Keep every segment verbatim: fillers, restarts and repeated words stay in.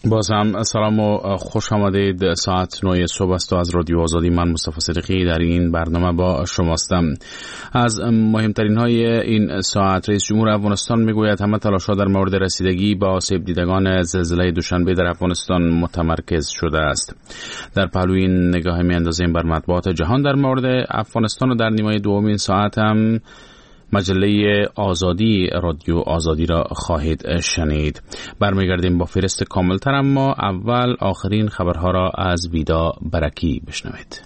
باز هم سلام و خوش آمدید. ساعت نه صبح است و از رادیو آزادی من مصطفی صدیقی در این برنامه با شماستم. از مهمترین های این ساعت، رئیس جمهور افغانستان میگوید همه تلاش‌ها در مورد رسیدگی به آسیب دیدگان زلزله دوشنبه در افغانستان متمرکز شده است. در پهلوی این نگاه میاندازیم بر مطبوعات جهان در مورد افغانستان و در نیمه دوم این ساعت هم مجله آزادی، رادیو آزادی را خواهید شنید. برمیگردیم با فهرست کاملتر، اما اول آخرین خبرها را از ویدا برکی بشنوید.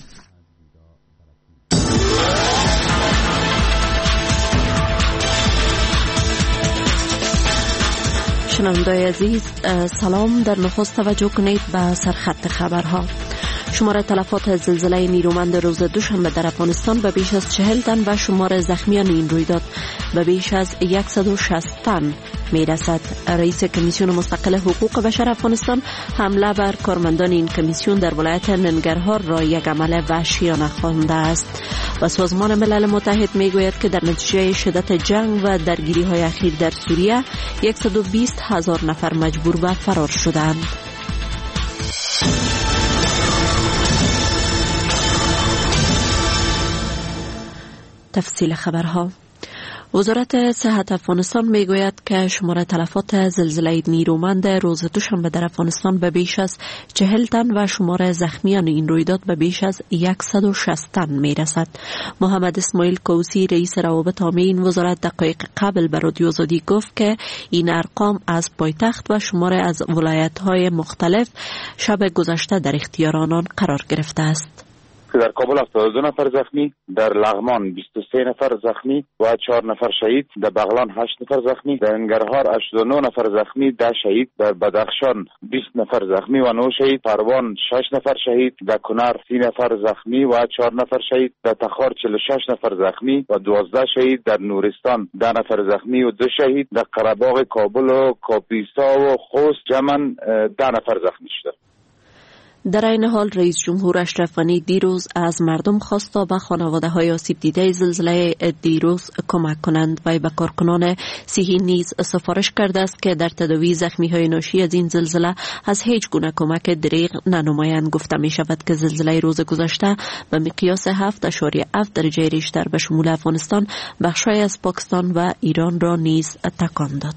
شنوندگان عزیز سلام. در نخست توجه کنید به سرخط خبرها. شمار تلفات زلزله نیرومند روز دوشنبه در افغانستان به بیش از چهل تن و شمار زخمیان این رویداد به بیش از صد و شصت تن می رسد. رئیس کمیسیون مستقل حقوق بشر افغانستان حمله بر کارمندان این کمیسیون در ولایت ننگرهار را یک عمل وحشیانه خوانده است. و سازمان ملل متحد می گوید که در نتیجه شدت جنگ و درگیری های اخیر در سوریه صد و بیست هزار نفر مجبور به فرار شدند. تفصیل خبرها. وزارت صحت افغانستان میگوید که شمار تلفات زلزله نیرومند روز دوشنبه در افغانستان به بیش از چهل تن و شمار زخمیان این رویداد به بیش از صد و شصت تن میرسد. محمد اسماعیل کوسی رئیس روابط عامه این وزارت دقایق قبل به رادیو آزادی گفت که این ارقام از پایتخت و شمار از ولایت‌های مختلف شب گذشته در اختیار آنان قرار گرفته است. در کابل هفتاد و دو نفر زخمی، در لغمان بیست و سه نفر زخمی و چهار نفر شهید، در بغلان هشت نفر زخمی، در انگرهار هشتاد و نه نفر زخمی، ده شهید، در بدخشان بیست نفر زخمی و نه شهید، پروان شش نفر شهید، در کنر سی نفر زخمی و چهار نفر شهید، در تخار چهل و شش نفر زخمی و دوازده شهید، در نورستان ده نفر زخمی و دو شهید، در قره‌باغ کابل و کاپیسا و خوست جمعاً ده نفر زخمی شده. در این حال رئیس جمهور اشرف غنی دیروز از مردم خواست تا به خانواده‌های آسیب دیده زلزله دیروز کمک کنند و به کارکنان صحی نیز سفارش کرده است که در تداوی زخمی‌های ناشی از این زلزله از هیچ گونه کمک دریغ ننمایند. گفته می شود که زلزله روز گذشته به مقیاس هفت اشاریه هفت درجه ریشتر به شمول افغانستان، بخش‌های از پاکستان و ایران را نیز تکان داد.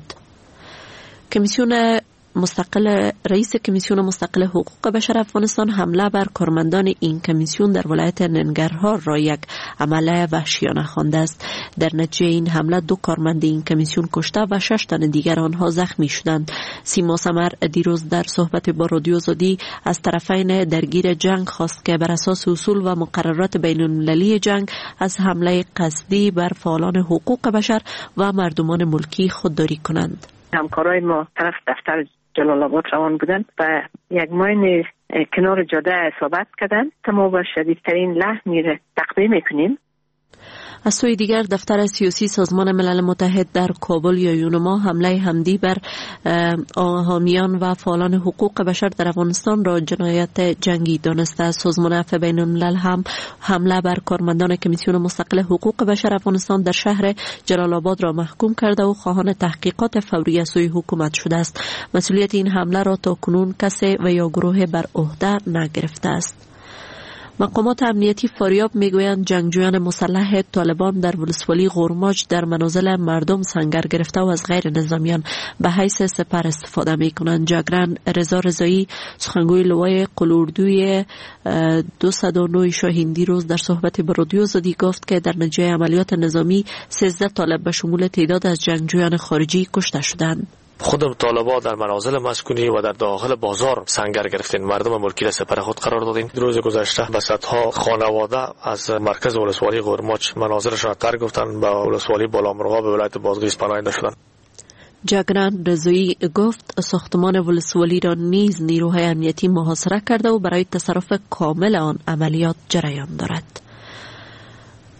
کمیسیون مستقل رئیس کمیسیون مستقل حقوق بشر افغانستان حمله بر کارمندان این کمیسیون در ولایت ننگرهار را یک عمل وحشیانه خوانده است. در نتیجه این حمله دو کارمند این کمیسیون کشته و شش تن دیگر آنها زخمی شدند. سیما سمر دیروز در صحبت با رادیو آزادی از طرفین درگیر جنگ خواست که بر اساس اصول و مقررات بین المللی جنگ از حمله قصدی بر فعالان حقوق بشر و مردمان ملکی خودداری کنند. همکارای ما طرف دفتر جلال آباد روان بودن و یک ماین کنار جاده اصابت کردن. ما با شدیدترین لحن تقدیم میکنیم. از سوی دیگر دفتر سیاسی سازمان ملل متحد در کابل یا یونما حمله حمدی بر حامیان و فعالان حقوق بشر در افغانستان را جنایت جنگی دانسته. سازمان عفو بین الملل هم حمله بر کارمندان کمیسیون مستقل حقوق بشر افغانستان در شهر جلال آباد را محکوم کرده و خواهان تحقیقات فوری از سوی حکومت شده است. مسئولیت این حمله را تا کنون کسی و یا گروه بر عهده نگرفته است. مقامات امنیتی فاریاب میگویند جنگجویان مسلح طالبان در ولسوالی غورماج در منازل مردم سنگر گرفته و از غیر نظامیان به حیث سپر استفاده میکنند. جگرن رضا رضایی سخنگوی لوای قلوردوی دویست و نه شاهین دیروز در صحبت با رادیو آزادی گفت که در نتیجه عملیات نظامی سیزده طالب به شمول تعداد از جنگجویان خارجی کشته شدند. خود طالبا در منازل مسکونی و در داخل بازار سنگر گرفتین، مردم ملکی را سپر خود قرار دادین. روز گذشته به صدها خانواده از مرکز ولسوالی غورماج منازلشان ترک گفتن به ولسوالی بالامرغاب به ولایت بادغیس پناهنده شدند. جگران رضایی گفت ساختمان ولسوالی را نیز نیروهای امنیتی محاصره کرده و برای تصرف کامل آن عملیات جریان دارد.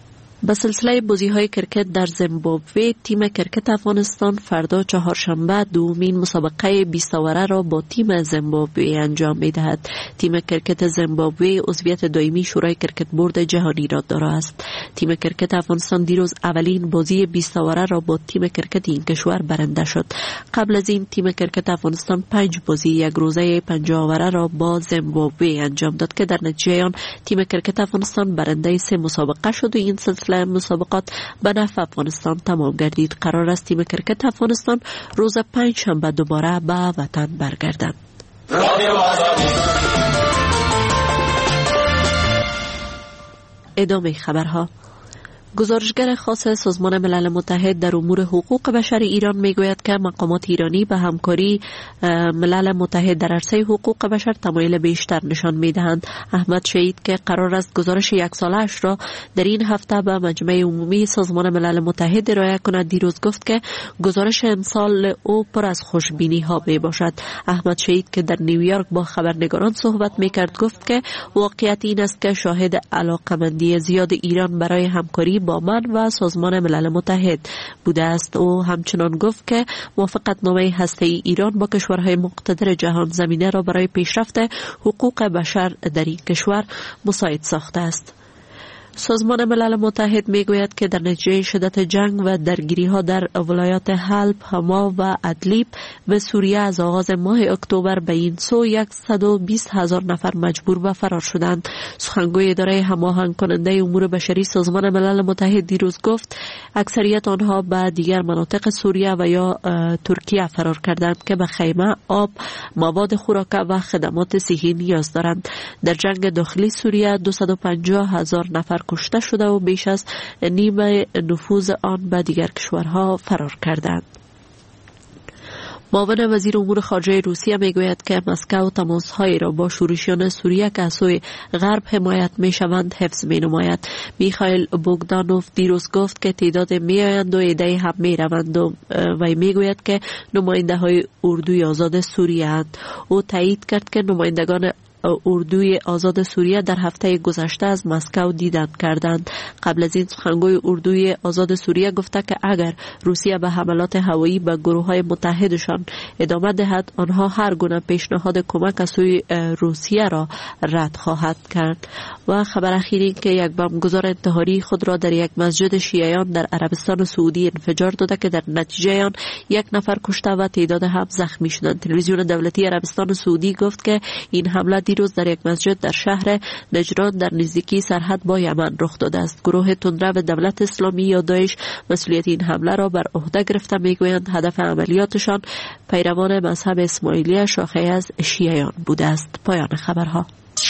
به سلسله بازی‌های کرکت در زیمبابوه، تیم کرکت افغانستان فردا چهارشنبه دومین مسابقه بیست اوره را با تیم زیمبابوه انجام می‌دهد. تیم کرکت زیمبابوه عضویت دائمی شورای کرکت بورد جهانی را دارا است. تیم کرکت افغانستان دیروز اولین بازی بیست اوره را با تیم کرکت این کشور برنده شد. قبل از این تیم کرکت افغانستان پنج بازی یک روزه پنجاه اوره را با زیمبابوه انجام داد که در نتیجه آن تیم کرکت افغانستان برنده سه مسابقه شد و این سلسله مسابقات به نفع افغانستان تمام گردید. قرار است تیم کرکت افغانستان روز پنج شنبه دوباره به وطن برگردد. ادامه خبرها. گزارشگر خاص سازمان ملل متحد در امور حقوق بشر ایران میگوید که مقامات ایرانی به همکاری ملل متحد در عرصه حقوق بشر تمایل بیشتر نشان میدهند. احمد شهید که قرار است گزارش یک ساله‌اش را در این هفته به مجمع عمومی سازمان ملل متحد ارائه کند، دیروز گفت که گزارش امسال او پر از خوشبینی ها می باشد. احمد شهید که در نیویورک با خبرنگاران صحبت میکرد گفت که واقعیت این است که شاهد علاقمندی زیاد ایران برای همکاری با من و سازمان ملل متحد بوده است. او همچنان گفت که موافقتنامه هسته‌ای ایران با کشورهای مقتدر جهان زمینه را برای پیشرفت حقوق بشر در این کشور مساعد ساخته است. سازمان ملل متحد میگوید که در نتیجه شدت جنگ و درگیری ها در ولایات حلب، حما و ادلیب و سوریه از آغاز ماه اکتبر به این سو صد و بیست هزار نفر مجبور به فرار شدند. سخنگوی اداره هماهنگ کننده امور بشری سازمان ملل متحد دیروز گفت اکثریت آنها به دیگر مناطق سوریه و یا ترکیه فرار کردند که به خیمه، آب، مواد خوراک و خدمات صحی نیاز دارند. در جنگ داخلی سوریه دویست و پنجاه هزار نفر کشته شده و بیش از نیم نفوذ آن به دیگر کشورها فرار کردند. معاون وزیر امور خارجه روسیه میگوید که مسکو تماس‌هایی را با شورشیان سوریه که از سوی غرب حمایت میشوند حفظ مینماید. میخائیل بوگدانوف دیروز گفت که تعداد میآیند و ایده هم میروند و میگوید که نماینده های اردوی آزاد سوریه اند. او تایید کرد که نمایندگان اردوی آزاد سوریه در هفته گذشته از مسکو دیدن کردند. قبل از این سخنگوی اردوی آزاد سوریه گفته که اگر روسیه به حملات هوایی به گروه‌های متحدشان ادامه دهد، آنها هر گونه پیشنهاد کمک از سوی روسیه را رد خواهد کرد. و خبر اخیر این که یک بمبگذار انتحاری خود را در یک مسجد شیعیان در عربستان سعودی انفجار داده که در نتیجه آن یک نفر کشته و تعداد هم زخمی شدند. تلویزیون دولتی عربستان سعودی گفت که این حمله دیروز در یک مسجد در شهر نجران در نزدیکی سرحد با یمن رخ داده است. گروه تندرو دولت اسلامی یا داعش مسئولیت این حمله را بر عهده گرفته. میگویند هدف عملیاتشان پیروان مذهب اسماعیلیه شاخه از شیعیان بوده است. پایان خبرها.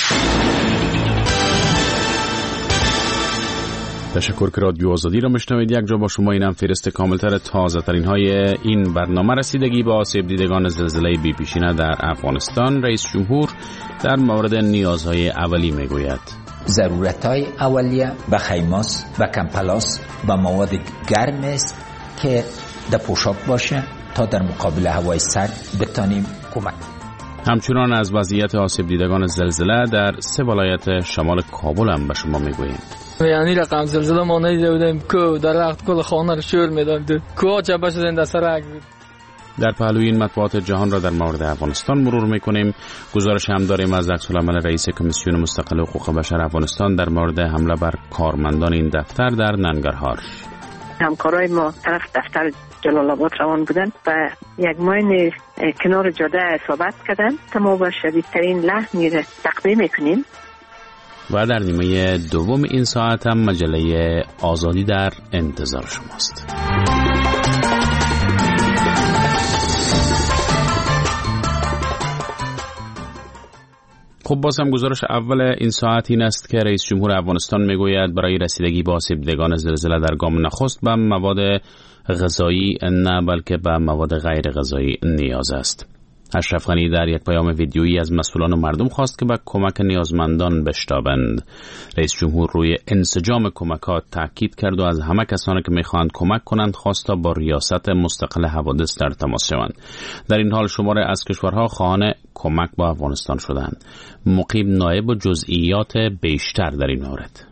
تشکر که رادیو آزادی را مشنوید. یک جا با شما اینم فهرست کاملتر تازه ترین های این برنامه. رسیدگی به آسیب دیدگان زلزله بی پیشینه در افغانستان. رئیس جمهور در مورد نیازهای اولی میگوید ضرورت‌های اولیه به خیماس و کمپلاس و مواد گرم است که در پوشاک باشه تا در مقابل هوای سرد بتانیم کمک. همچنان از وضعیت آسیب دیدگان زلزله در سه ولایت شمال کابل هم به شما میگوییم. یعنی رقم زلزله ما ندیده بودیم که در وقت کل خانه رو شور میداد، کوه چپه شدن در سر بود. در پهلوی این مطبوعات جهان را در مورد افغانستان مرور میکنیم. گزارش هم داریم از عکس‌العمل رئیس کمیسیون مستقل حقوق بشر افغانستان در مورد حمله بر کارمندان این دفتر در ننگرهار. همکارای ما طرف دفتر جلال آباد روان بودن و یک ماین کنار جاده اصابت کردن. ما با شدیدترین لحنی را تقدیم میکنیم. و در نیمه دوم این ساعت هم مجله آزادی در انتظار شماست. خب باز هم گزارش اول این ساعت این است که رئیس جمهور افغانستان میگوید برای رسیدگی به آسیب دیدگان زلزله در گام نخست به مواد غذایی نه بلکه به مواد غیر غذایی نیاز است. اشرف غنی در یک پیام ویدیویی از مسئولان و مردم خواست که به کمک نیازمندان بشتابند. رئیس جمهور روی انسجام کمکات تاکید کرد و از همه کسانی که میخواهند کمک کنند خواست تا با ریاست مستقل حوادث در تماس شوند. در این حال شماره از کشورها خواهان کمک با افغانستان شدند. مقیم نایب و جزئیات بیشتر در این مورد.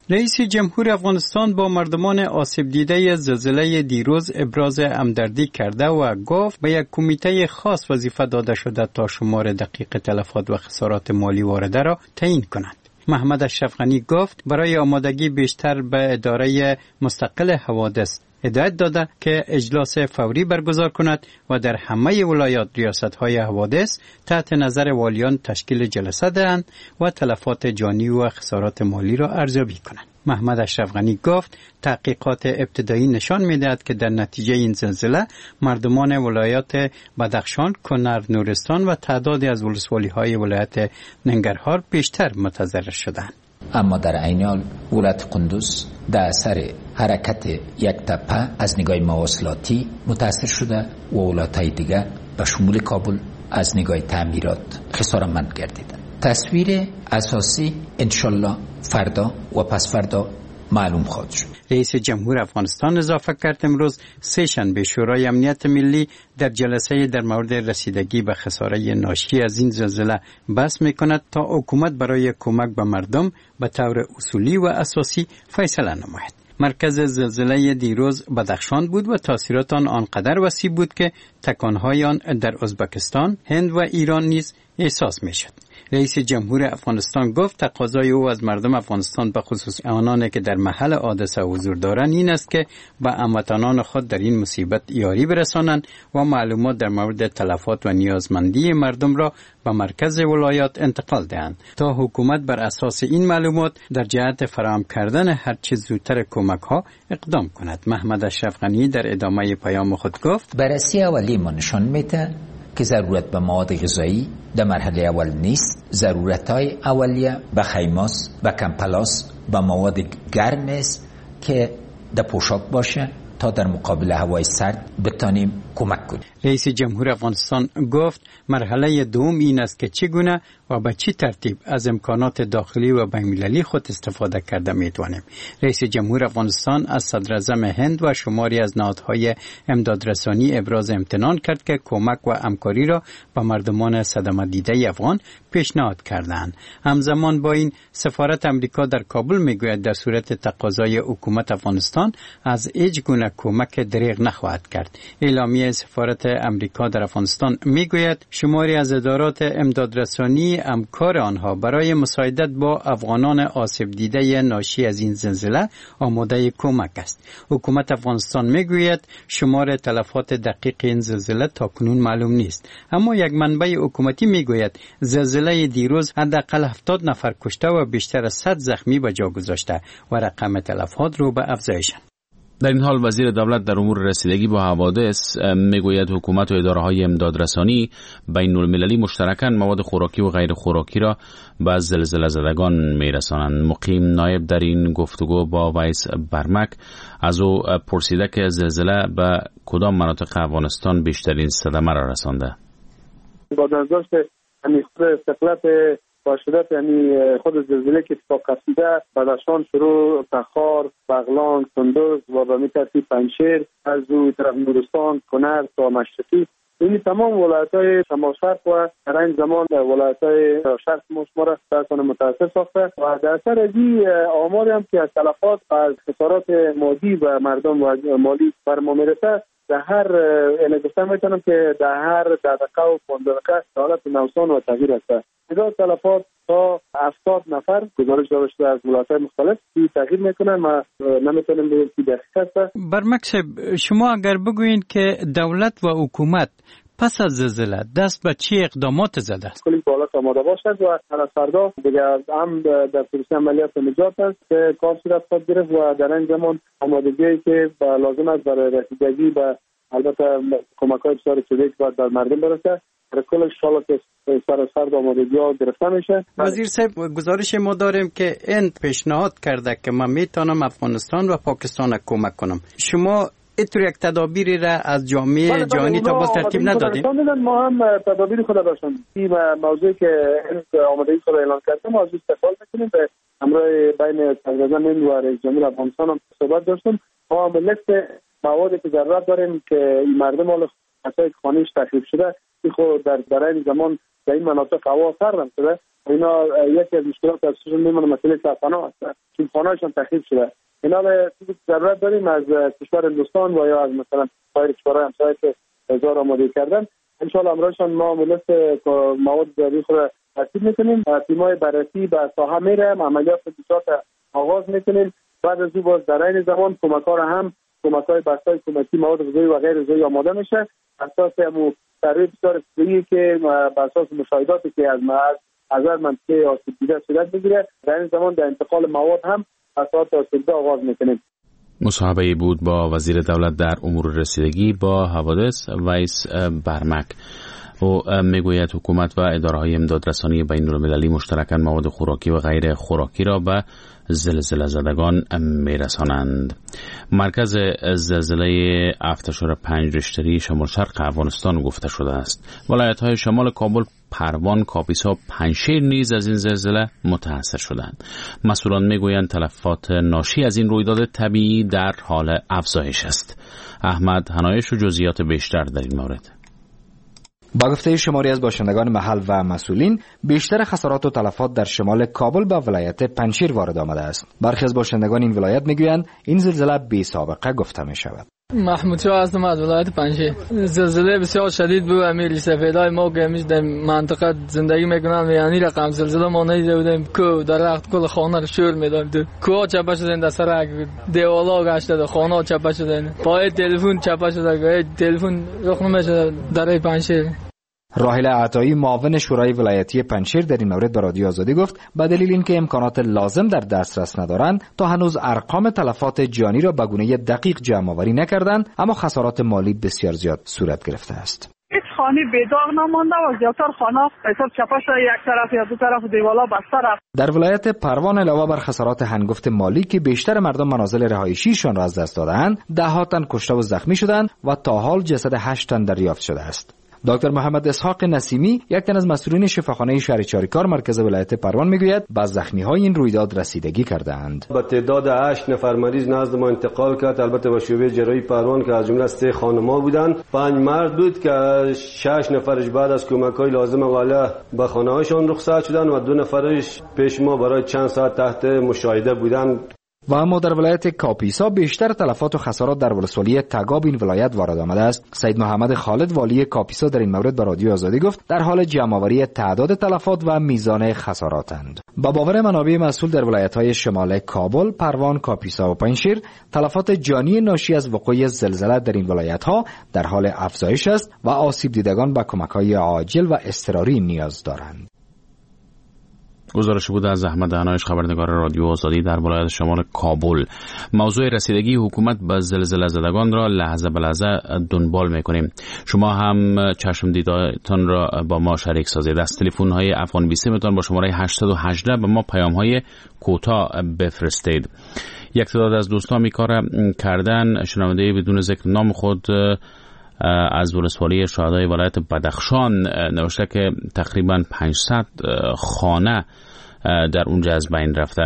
رئیس جمهور افغانستان با مردمان آسیب دیده زلزله دیروز ابراز همدردی کرده و گفت به یک کمیته خاص وظیفه داده شده تا شمار دقیق تلفات و خسارات مالی وارده را تعیین کنند. محمد اشرف غنی گفت برای آمادگی بیشتر به اداره مستقل حوادث هدایت داده که اجلاس فوری برگزار کند و در همه ولایات ریاست‌های حوادث تحت نظر والیان تشکیل جلسه دهند و تلفات جانی و خسارات مالی را ارزیابی کنند. محمد اشرف غنی گفت تحقیقات ابتدایی نشان می‌دهد که در نتیجه این زلزله مردمان ولایات بدخشان، کنر، نورستان و تعدادی از ولسوالی‌های ولایت ننگرهار بیشتر متضرر شدند. اما در عین حال ولایت قندوز در اثر حرکت یک تپه از نگاه مواصلاتی متاثر شده و ولایت‌های دیگر به شمول کابل از نگاه تعمیرات خسارتمند گردیدند. تصویر اساسی انشالله فردا و پس فردا معلوم خواهد شد. رئیس جمهور افغانستان اضافه کرد امروز سه شنبه شورای امنیت ملی در جلسه در مورد رسیدگی به خساره ناشی از این زلزله بحث می‌کند تا حکومت برای کمک به مردم به طور اصولی و اساسی فیصله نماید. مرکز زلزله دیروز بدخشان بود و تاثیرات آن آنقدر وسیع بود که تکانهای آن در ازبکستان، هند و ایران نیز احساس می‌شد. رئیس جمهور افغانستان گفت تقاضای او از مردم افغانستان به خصوص آنانی که در محل حادثه حضور دارند این است که به هموطنان خود در این مصیبت یاری برسانند و معلومات در مورد تلفات و نیازمندی مردم را به مرکز ولایات انتقال دهند تا حکومت بر اساس این معلومات در جهت فراهم کردن هر چه زودتر کمک ها اقدام کند. محمد اشرف غنی در ادامه پیام خود گفت بررسی اولیه ما نشان میده که ضرورت به مواد غذایی در مرحله اول نیست. ضرورت‌های اولیه به خیماس و کمپلاس و مواد گرم است که در پوشاک باشه تا در مقابل هوای سرد بتانیم کمک کنیم. رئیس جمهور افغانستان گفت مرحله دوم این است که چگونه و به چه ترتیب از امکانات داخلی و بین‌المللی خود استفاده کرده میتوانیم. رئیس جمهور افغانستان از صدر اعظم هند و شماری از نهادهای امدادرسانی ابراز امتنان کرد که کمک و همکاری را به مردمان صدمه دیده افغان پیشنهاد کردند. همزمان با این سفارت امریکا در کابل میگوید در صورت تقاضای حکومت افغانستان از هیچ گونه کمک دریغ نخواهد کرد. اعلامیه سفارت امریکا در افغانستان میگوید شماری از ادارات امدادرسانی همکار آنها برای مساعدت با افغانان آسیب دیده ناشی از این زلزله آماده کمک است. حکومت افغانستان میگوید شمار تلفات دقیق این زلزله تاکنون معلوم نیست، اما یک منبع حکومتی میگوید زلزله دیروز حداقل هفتاد نفر کشته و بیشتر از صد زخمی به جا گذاشته و رقم تلفات رو به افزایش. در این حال وزیر دولت در امور رسیدگی با حوادث میگوید حکومت و اداره‌های امدادرسانی بین المللی مشترکاً مواد خوراکی و غیر خوراکی را به زلزله زدگان میرسانند. مقیم نایب در این گفتگو با ویس برمک از او پرسیده که زلزله به کدام مناطق افغانستان بیشترین صدمه را رسانده. با داشت امیخته استقلال باشدت یعنی خود زلزله که اتفاق افتاده بدخشان، شروع، تخار، بغلان، کندوز و به می ترتیب پنجشیر، از او طرف نورستان، کنر تا مشرقی، این تمام ولایت‌های شمال شرق و در این زمان ولایت‌های شرق ما را درکنه متاثر ساخته و در اثر از این آماری هم که از تلفات از خسارات مادی و مردم و مالی بر ما میرسه در هر این گفتم میتونم که در هر دقیقه و پانزده دقیقه حالت نوسان و تغییر است. تعداد تلفات تا هفتاد نفر گزارش داده شده از ولایت‌های مختلف که تغییر میکنن. ما نمیتونیم بگیم که دقیق است. برمک صاحب، شما اگر بگویید که دولت و حکومت پس از زلزله دست به چه اقدامات زده است؟ کلی بالات آماده باشد و هر از فردا دیگه هم در پروسه عملیات نجات است که کار صورت خواهد گرفت و در این زمان آمادگی که لازم است برای رسیدگی به البته کمک‌های بسیار شده که باید در مردم برسه در کل انشاءالله که سر از فرد آمادگی‌ها گرفته میشه. وزیر صاحب، گزارش ما داریم که هند پیشنهاد کرده که من میتونم افغانستان و پاکستان کمک کنم. شما اینطور یک تدابیری را از جامعه جهانی تا باز ترتیب ندادیم؟ ما هم تدابیر خود داشتیم. این موضوعی که آمادگی خود اعلان کردیم ما از استفاده می‌کنیم به همراه بین صدراعظم هند و رئیس جمهور افغانستان هم صحبت داشتیم. ما هم لیست موادی که ضرورت داریم که این مردم حال اسای خانه‌اش تخریب شده این خود در در این زمان در این مناطق هوا سرد شده. اینا یکی از مشکلات اساسشون میمونه مسئله سرطان است که خانه‌شان تخریب شده. اینا به ضرورت داریم از کشور هندوستان و یا از مثلا سایر کشورهای همسایه که هزار آماده کردن ان شاء الله امروزشان ما ملت مواد ضروری خود ترتیب میکنیم. تیمای بررسی به ساحه میره، عملیات تجهیزات آغاز میکنیم. بعد از او باز در این زمان کمک‌ها هم کمک‌های بستای کمکی مواد غذایی و غیر غذایی آماده میشه. اساس همون ترتیب بسیار ابتدایی که بر اساس مشاهداتی که از از منطقه آسیب دیده صورت بگیره، در این زمان در انتقال مواد هم اساس آسیب دیده آغاز میکنیم. مصاحبه بود با وزیر دولت در امور رسیدگی با حوادث ویس برمک. او میگوید حکومت و اداره‌های امدادرسانی بین‌المللی مشترکاً مواد خوراکی و غیر خوراکی را به زلزله زدگان میرسانند. مرکز زلزله هفت اشاره پنج ریشتری شمال شرق افغانستان گفته شده است. ولایت‌های شمال کابل، پروان، کاپیسا و پنجشیر نیز از این زلزله متاثر شدند. مسئولان میگویند تلفات ناشی از این رویداد طبیعی در حال افزایش است. احمد حنایش و جزئیات بیشتر در این مورد. با گفته شماری از باشندگان محل و مسئولین، بیشتر خسارات و تلفات در شمال کابل به ولایت پنجشیر وارد آمده است. برخی از باشندگان این ولایت میگویند این زلزله بی سابقه گفته می شود. محمود شاه هستم از ولایت پنجشیر. زلزله بسیار شدید بود. امیر سفیدای ما که همیشه در منطقه زندگی میکنن یعنی رقم زلزله ما ندیده بودیم که درخت کل خانه رو شور میداد. کوه چپه شدن در سر دیوالا گشته، خانه چپه شدن، پای تلفن چپه شده، تلفن رخ نمیشه در پنجشیر. راحل عطایی معاون شورای ولایتی پنجشیر در این مورد به رادیو آزادی گفت به دلیل اینکه امکانات لازم در دسترس ندارند تا هنوز ارقام تلفات جانی را به گونه دقیق جمع آوری نکردند، اما خسارات مالی بسیار زیاد صورت گرفته است. هیچ خانه بیدار نمانده و زیادتر خانه حساب چپه شده، یک طرف یا دو طرف دیوالا بسته رفت. در ولایت پروان علاوه بر خسارات هنگفت مالی که بیشتر مردم منازل رهایشیشان را از دست دادند، ده ها تن کشته و زخمی شدند و تا حال جسد هشت تن دریافت شده است. دکتر محمد اسحاق نسیمی، یک تن از مسئولین شفاخانه شهر چاریکار مرکز ولایت پروان میگوید به زخمی‌های این رویداد رسیدگی کرده‌اند. با تعداد هشت نفر مریض نزد ما انتقال کرد، البته به شعبه جراحی پروان که از جمله سه خانم‌ها بودند. پنج مرد بود که شش نفرش بعد از کمک‌های لازم والا به خانه‌هاشون رخصت شدند و دو نفرش پیش ما برای چند ساعت تحت مشاهده بودند. و اما در ولایت کاپیسا بیشتر تلفات و خسارات در ولسوالی تگاب این ولایت وارد آمده است. سید محمد خالد والی کاپیسا در این مورد به رادیو آزادی گفت در حال جمع‌آوری تعداد تلفات و میزان خساراتند. با باور منابع مسئول در ولایت‌های شمال کابل، پروان، کاپیسا و پنجشیر، تلفات جانی ناشی از وقوع زلزله در این ولایت‌ها در حال افزایش است و آسیب دیدگان به کمک‌های عاجل و اضطراری نیاز دارند. گزارش بود از احمد حنایش، خبرنگار رادیو آزادی در ولایت شمال کابل. موضوع رسیدگی حکومت به زلزله زدگان را لحظه به لحظه دنبال میکنیم. شما هم چشم دیدتان را با ما شریک سازید. از تلفن های افغان بیست میتون با شماره هشتصد و هجده به ما پیام های کوتاه بفرستید. یک تعداد از دوستان می کار کردن. شنونده بدون ذکر نام خود از ولسوالی شهدای ولایت بدخشان نوشته که تقریبا پانصد خانه در اونجا از بین رفته.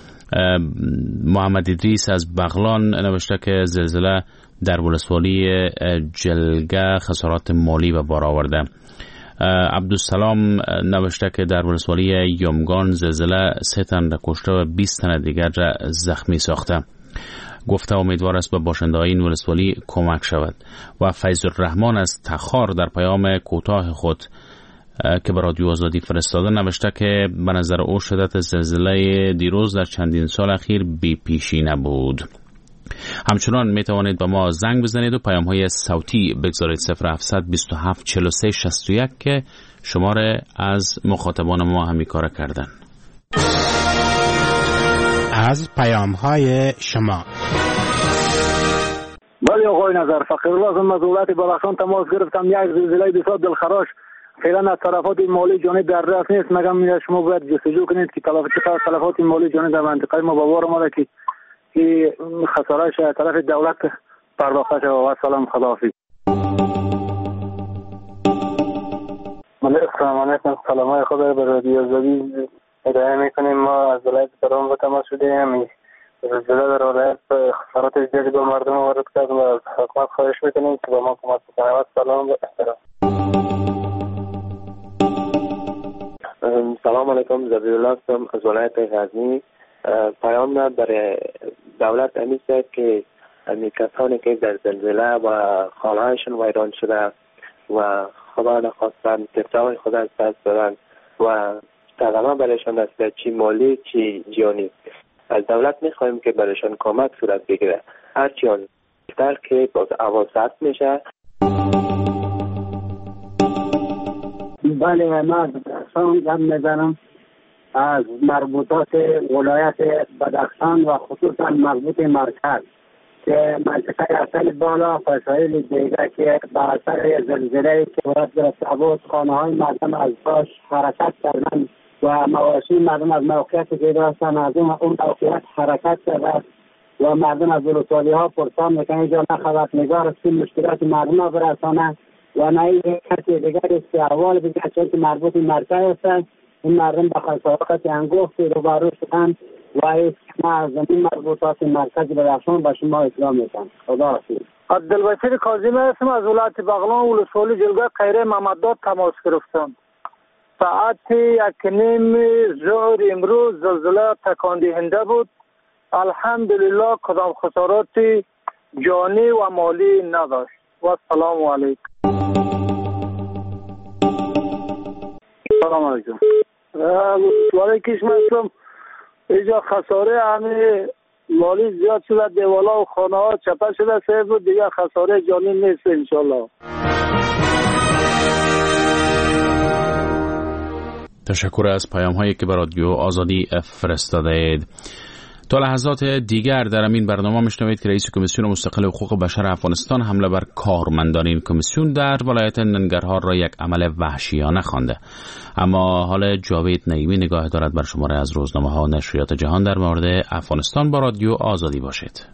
محمد ادریس از بغلان نوشته که زلزله در ولسوالی جلگه خسارات مالی به بار آورده. عبدالسلام نوشته که در ولسوالی یمگان زلزله سه تن کشته و بیست تن دیگر زخمی ساخته. گفته امیدوار است به باشنده‌های این ولسوالی کمک شود. و فیض الرحمن از تخار در پیام کوتاه خود که به رادیو آزادی فرستاده نوشته که به نظر او شدت زلزله دیروز در چندین سال اخیر بی پیشینه بود. همچنان می توانید به ما زنگ بزنید و پیام های صوتی بگذارید صفر هفتصد بیست و هفت چهل و سه شصت و یک که شماره از مخاطبان ما همی کار کردن. از پیام های شما. بله آقای نظر فقیرالله از دولت بدخشان تماس گرفتم. یک زلزله بسیار دلخراش فعلا از طرفات مالی جانب در رأس نیست. مگم شما باید جستجو کنید که تلفات مالی جانب در منطقه ما به بار آمده که خسارش طرف دولت پرداخته شود. و سلام، خداحافظ. السلام علیکم. سلامای خود به رادیو آزادی ارائه میکنیم. ما از ولایت پروان به تماس شدیم. زلزله در ولایت خسارات زیادی به مردم وارد کرد و از حکومت خواهش میکنیم که به ما کمک کنه. سلام و احترام. سلام علیکم، زبیرالله هستم از ولایت غزنی. پیام من برای دولت امیست است که امی کسانی که در زلزله و خانه‌هایشان ویران شده و خدا نخواستن تفرای خود از دست دادن و صدمه برایشان است، چی مالی چی جانی، از دولت میخواهیم که برایشان کمک صورت بگیره. هرچی آن بیشتر که باز آواز ثبت میشه. بله، من از بدخشان گم میزنم، از مربوطات ولایت بدخشان و خصوصا مربوط مرکز که منطقه اصل بالا فسایل دیگه که با اثر زلزله که وارد گرفته بود خانه های مردم از باش حرکت کردن و مواشی مردم از موقعیت که داشتن از اون اون موقعیت حرکت کرده و مردم از ولسوالی ها پرسان میکنه اینجا نه خبرنگار است که مشکلات مردم ها برسانه و نه کسی دیگر است که احوال بگه، چون که مربوط مرکز هستن. این مردم با خسارات انگفت روبرو شدن و ما از این مربوطات مرکز بدخشان با شما اطلاع میکنم. خدا حافظ. عبدالبصیر کاظمی هستم از ولایت بغلان ولسوالی جلگه خیره محمدداد تماس گرفتم. ساعت یک نیم ظهر امروز زلزله تکان دهنده بود. الحمدلله کدام خسارات جانی و مالی نداشت. و السلام علیکم. سلام علیکم. ولسوالی کشم هستم. اینجا خساره همه مالی زیاد شده، دیوالا و خانه ها چپه شده سه بود، دیگه خساره جانی نیست انشالله. تشکر از پیام هایی که به رادیو آزادی فرستاده اید. تا لحظات دیگر در این برنامه میشنوید که رئیس کمیسیون مستقل حقوق بشر افغانستان حمله بر کارمندان این کمیسیون در ولایت ننگرهار را یک عمل وحشیانه خوانده. اما حال جاوید نعیمی نگاه دارد بر شماره از روزنامه‌ها و نشریات جهان در مورد افغانستان. با رادیو آزادی باشید.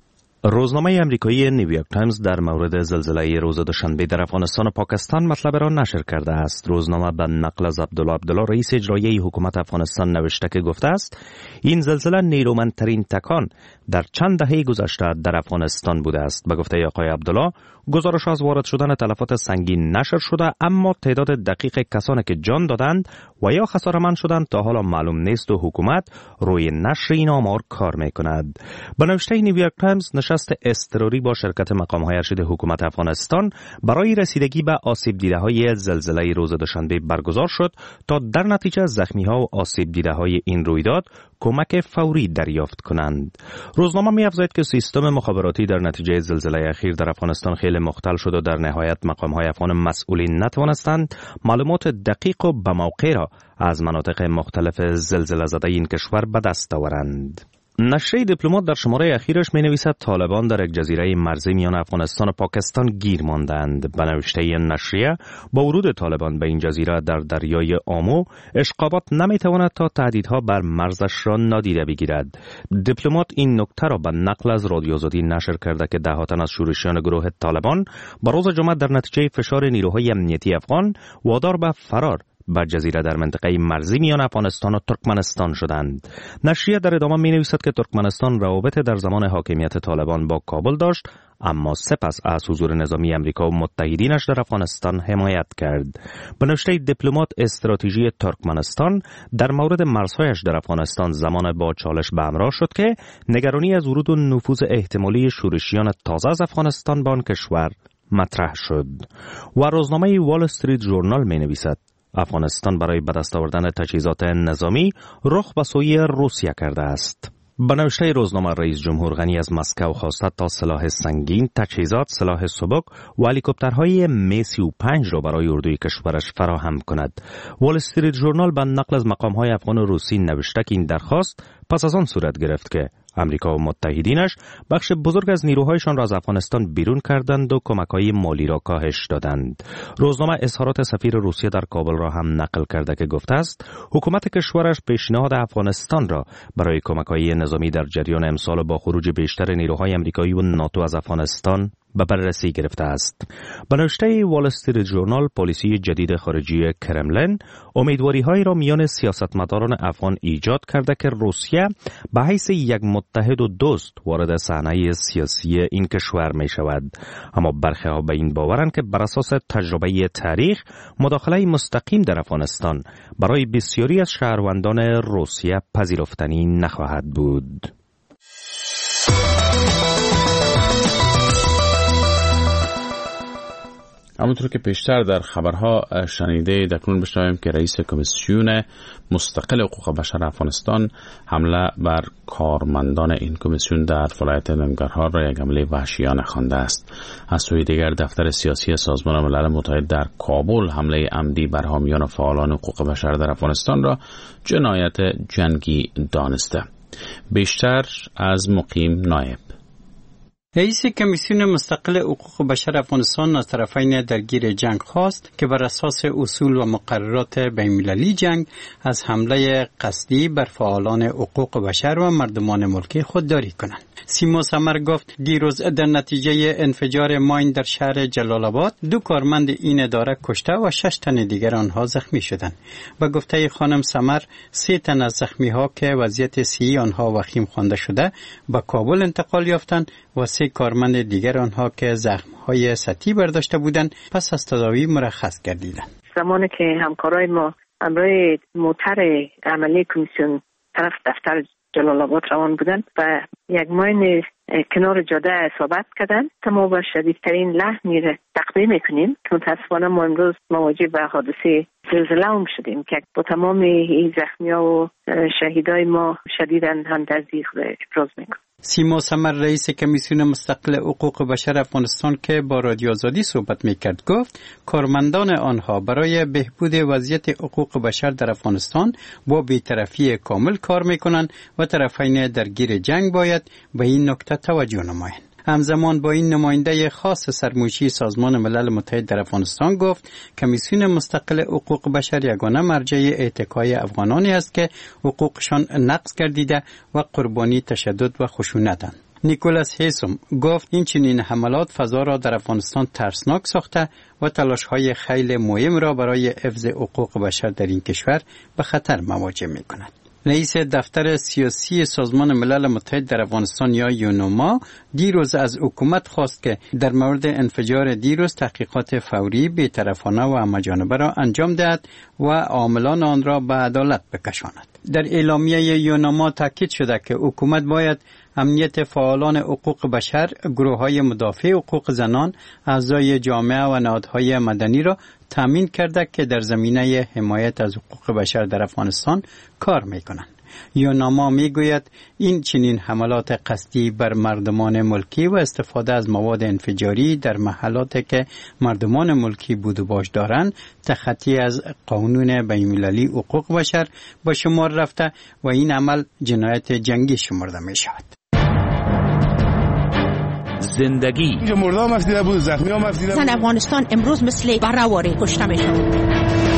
روزنامه امریکایی نیویورک تایمز در مورد زلزله روز دوشنبه در افغانستان و پاکستان مطلب را نشر کرده است. روزنامه به نقل از عبدالله عبدالله رئیس اجرایی حکومت افغانستان نوشته که گفته است این زلزله نیرومندترین تکان در چند دهه گذشته در افغانستان بوده است. به گفته آقای عبدالله گزارش از وارد شدن تلفات سنگین نشر شده، اما تعداد دقیق کسانی که جان دادند و یا خساره‌مند شدند تا حالا معلوم نیست و حکومت روی نشر این آمار کار میکند. به نوشته نیویورک تایمز نشست اضطراری با شرکت مقام‌های ارشد حکومت افغانستان برای رسیدگی به آسیب دیده‌های زلزله روز دوشنبه برگزار شد تا در نتیجه زخمی‌ها و آسیب دیده‌های این رویداد کمک فوری دریافت کنند. روزنامه می‌افزاید که سیستم مخابراتی در نتیجه زلزله اخیر در افغانستان خیلی مختل شد و در نهایت مقام‌های افغان مسئولین نتوانستند معلومات دقیق و به موقع را از مناطق مختلف زلزله زده این کشور به دست آورند. نشریه دیپلمات در شماره اخیرش می نویسد طالبان در یک جزیره مرزی میان افغانستان و پاکستان گیر ماندند. به نوشته نشریه با ورود طالبان به این جزیره در دریای آمو اشقابات نمی تواند تا تهدیدها بر مرزش را نادیده بگیرد. دیپلمات این نکته را به نقل از رادیو آزادی نشر کرده که ده تن از شورشیان گروه طالبان با روز جمعه در نتیجه فشار نیروهای امنیتی افغان وادار به فرار بر جزیره در منطقه مرزی میان افغانستان و ترکمنستان شدند. نشریه در ادامه می نویسد که ترکمنستان روابط در زمان حاکمیت طالبان با کابل داشت، اما سپس از حضور نظامی امریکا و متحدینش در افغانستان حمایت کرد. به نوشته دیپلمات استراتژی ترکمنستان در مورد مرزهایش در افغانستان زمان با چالش به همراه شد که نگرانی از ورود و نفوذ احتمالی شورشیان تازه از افغانستان به آن کشور مطرح شد. و روزنامه وال استریت ژورنال می نویسد افغانستان برای به دست آوردن تجهیزات نظامی رخ به سوی روسیه کرده است. به نوشته روزنامه رئیس جمهور غنی از مسکو خواسته تا سلاح سنگین، تجهیزات، سلاح سبک و هلیکوپترهای می سی و پنج را برای اردوی کشورش فراهم کند. وال استریت ژورنال به نقل از مقام‌های افغان و روسی نوشته که این درخواست پس از آن صورت گرفت که امریکا و متحدینش بخش بزرگ از نیروهایشان را از افغانستان بیرون کردند و کمک‌های مالی را کاهش دادند. روزنامه اظهارات سفیر روسیه در کابل را هم نقل کرده که گفته است حکومت کشورش پیشنهاد افغانستان را برای کمک‌های نظامی در جریان امسال با خروج بیشتر نیروهای امریکایی و ناتو از افغانستان به بررسی گرفته است. به نوشته وال استریت ژورنال، پالیسی جدید خارجی کرملین امیدواری‌هایی را میان سیاستمداران افغان ایجاد کرده که روسیه به حیث یک متحد و دوست وارد صحنه سیاسی این کشور می شود. اما برخی ها به این باورند که بر اساس تجربه تاریخ مداخله مستقیم در افغانستان برای بسیاری از شهروندان روسیه پذیرفتنی نخواهد بود. همونطور که پیشتر در خبرها شنیده، دکنون بشنویم که رئیس کمیسیون مستقل حقوق بشر افغانستان حمله بر کارمندان این کمیسیون در ولایت ننگرهار را یک حمله وحشیانه خوانده است. از سوی دیگر دفتر سیاسی سازمان ملل متحد در کابل حمله عمدی بر حامیان و فعالان حقوق بشر در افغانستان را جنایت جنگی دانسته. بیشتر از مقیم نایب. رئیس کمیسیون مستقل حقوق بشر افغانستان از طرفین درگیر جنگ خواست که بر اساس اصول و مقررات بین‌المللی جنگ از حمله قصدی بر فعالان حقوق بشر و مردمان ملکی خودداری کنند. سیما سمر گفت دیروز در نتیجه انفجار ماین در شهر جلال آباد دو کارمند این اداره کشته و شش تن دیگر آنها زخمی شدند. به گفته خانم سمر، سه تن از زخمی ها که وضعیت صحی آنها وخیم خوانده شده به کابل انتقال یافتند و سه کارمند دیگر آنها که زخم های سطحی برداشته بودند پس از تداوی مرخص گردیدند. زمانی که همکارای ما امروی موتر عملی کمیسیون طرف دفتر جلال آباد روان بودن و یک ماین کنار جاده اصابت کردن، ما با شدیدترین لحنی را تقدیم میکنیم که متاسفانه ما امروز مواجه به حادثه زلزله هم شدیم که با تمام این زخمی ها و شهیدای ما شدیداً همدردی خود ابراز میکنیم. سیما سمر رئیس کمیسیون مستقل حقوق بشر افغانستان که با رادیو آزادی صحبت میکرد گفت کارمندان آنها برای بهبود وضعیت حقوق بشر در افغانستان با بی‌طرفی کامل کار میکنند و طرفین درگیر جنگ باید به این نکته توجه نمایند. همزمان با این نماینده خاص سرموشی سازمان ملل متحد در افغانستان گفت کمیسیون مستقل حقوق بشر یگانه مرجع اتکای افغانانی است که حقوقشان نقض گردیده و قربانی تشدد و خشونتند. نیکولاس هیسوم گفت این چنین حملات فضا را در افغانستان ترسناک ساخته و تلاش‌های خیلی مهم را برای حفظ حقوق بشر در این کشور به خطر مواجه می‌کند. رئیس دفتر سیاسی سازمان ملل متحد در افغانستان یا یونوما دیروز از حکومت خواست که در مورد انفجار دیروز تحقیقات فوری بی‌طرفانه و همه‌جانبه را انجام دهد و عاملان آن را به عدالت بکشاند. در اعلامیه یونوما تاکید شده که حکومت باید امنیت فعالان حقوق بشر، گروه‌های مدافع حقوق زنان، اعضای جامعه و نهادهای مدنی را تامین کرده که در زمینه حمایت از حقوق بشر در افغانستان کار می‌کنند. یوناما میگوید این چنین حملات قصدی بر مردمان ملکی و استفاده از مواد انفجاری در محلاتی که مردمان ملکی بود و باش دارند تخطی از قانون بین‌المللی حقوق بشر به شمار رفته و این عمل جنایت جنگی شمرده می شود. زندگی مردم مفیده بود، زخمی ها مفیده بود. زن افغانستان امروز مثل برنواری کشته می شود.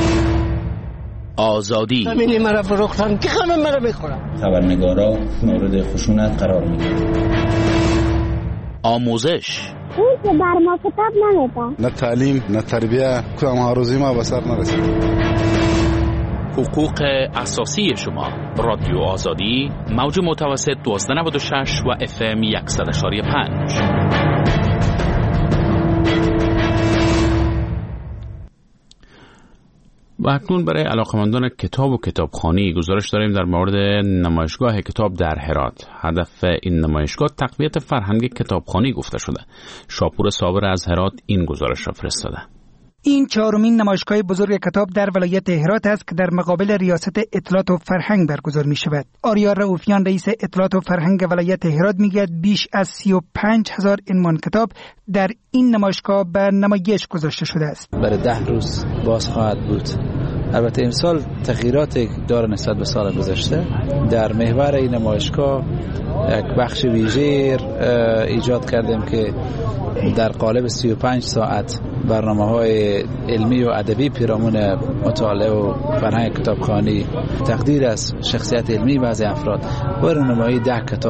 آزادی همینی مرا فروختن که همه مرا میخورن. خبرنگارا مورد خشونت قرار میگیرن. آموزش اون که بر ما کتاب نمیده. نه تعلیم نه تربیه که هم روزی ما به سر نرسید. حقوق اساسی شما. رادیو آزادی موج متوسط دوازده نود و شش و اف ام صد و پنج. و اکنون برای علاقمندان کتاب و کتابخوانی گزارش داریم در مورد نمایشگاه کتاب در هرات. هدف این نمایشگاه تقویت فرهنگ کتابخوانی گفته شده. شاپور صابر از هرات این گزارش را فرستاده. این چهارمین نمایشگاه بزرگ کتاب در ولایت هرات است که در مقابل ریاست اطلاعات و فرهنگ برگزار می شود. آریا رؤوفیان رئیس اطلاعات و فرهنگ ولایت هرات میگوید بیش از سی و پنج هزار عنوان کتاب در این نمایشگاه به نمایش گذاشته شده است. برای ده روز باز خواهد بود. البته امسال تغییراتی داره نسبت به سال گذشته. در محور این نمایشگاه یک بخش ویژه ایجاد کردیم که در قالب سی و پنج ساعت برنامه‌های علمی و ادبی پیرامون مطالعه و فرهنگ کتابخوانی، تقدیر از شخصیت علمی بعضی افراد و رونمایی ده کتاب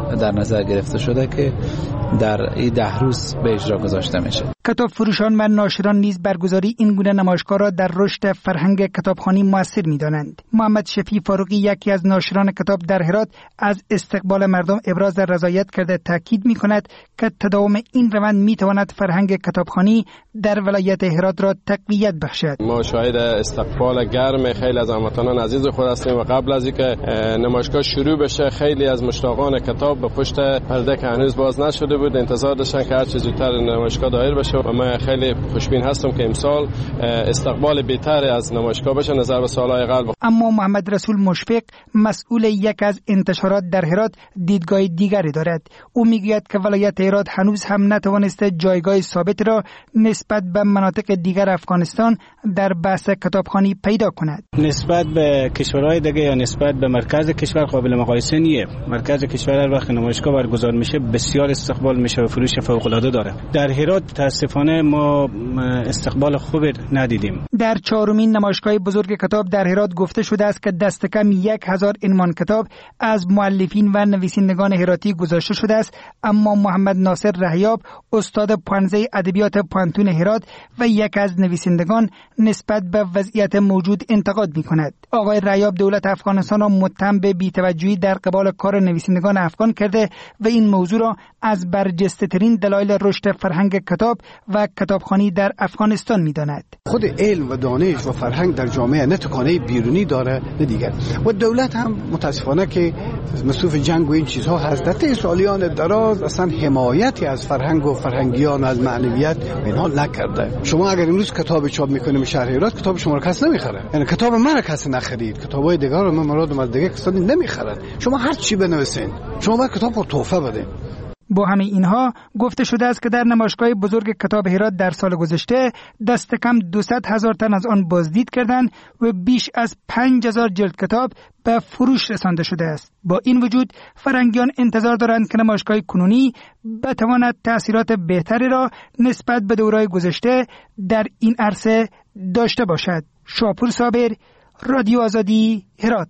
در نظر گرفته شده که در این ده روز به اجرا گذاشته میشه. کتاب فروشان و ناشران نیز برگزاری این گونه نمایشگاه را در رشد فرهنگ کتابخوانی موثر می‌دانند. محمد شفیع فاروقی یکی از ناشران کتاب در هرات از استقبال مردم ابراز رضایت کرده تاکید می‌کند که تداوم این روند می‌تواند فرهنگ کتابخوانی در ولایت هرات را تقویت بخشد. ما شاهد استقبال گرم خیلی از هموطنان عزیز خود هستیم و قبل از اینکه نمایشگاه شروع بشه خیلی از مشتاقان کتاب به پشت پرده که هنوز باز نشده بود انتظار داشتن که هر چه زودتر نمایشگاه دایر بشه و من خیلی خوشبین هستم که امسال استقبال بهتر از نمایشگاه بشه نظر به سالهای قبل. اما محمد رسول مشفق مسئول یک از انتشارات در هرات دیدگاه دیگری دارد. او میگوید که ولایت هرات هنوز هم نتوانسته جایگاه ثابت را نسبت به مناطق دیگر افغانستان در بحث کتابخوانی پیدا کند. نسبت به کشورهای دیگه یا نسبت به مرکز کشور قابل مقایسه نیست. مرکز کشور هر وقت نمایشگاه برگزار میشه بسیار استقبال میشه و فروش فوق العاده داره. در هرات متاسفانه ما استقبال خوبی ندیدیم. در چهارمین نمایشگاه بزرگ کتاب در هرات گفته شده است که دست کم یک هزار عنوان کتاب از مؤلفین و نویسندگان هراتی گذاشته شده است، اما محمد ناصر رهیاب استاد پانزه ادبیات پانتون هرات و یک از نویسندگان نسبت به وضعیت موجود انتقاد می‌کند. آقای رهیاب دولت افغانستان را متهم به بی‌توجهی در قبال کار نویسندگان افغان کرده و این موضوع را از برجسته‌ترین دلایل رشد فرهنگ کتاب و کتابخوانی در افغانستان می‌داند. خود علم و دانش و فرهنگ در جامعه نه تکانه بیرونی داره نه دیگر و دولت هم متاسفانه که مصروف جنگ و این چیزها هست در طی سالیان دراز اصلا حمایتی از فرهنگ و فرهنگیان و از معنویت اینها نکرده. شما اگر امروز کتاب چاپ می‌کنیم شهر هرات کتاب شما رو کس نمی‌خره، یعنی کتاب من کس نخرید، کتابای دیگر رو من مراد از دیگه کسانی نمی‌خرن. شما هر چی بنویسین شما باید کتاب رو تحفه بدین. با همه اینها گفته شده است که در نمایشگاه بزرگ کتاب هرات در سال گذشته دست کم دویست هزار تن از آن بازدید کردند و بیش از پنج هزار جلد کتاب به فروش رسانده شده است. با این وجود فرهنگیان انتظار دارند که نمایشگاه کنونی بتواند تأثیرات بهتری را نسبت به دوره‌های گذشته در این عرصه داشته باشد. شاپور صابر، رادیو آزادی، هرات.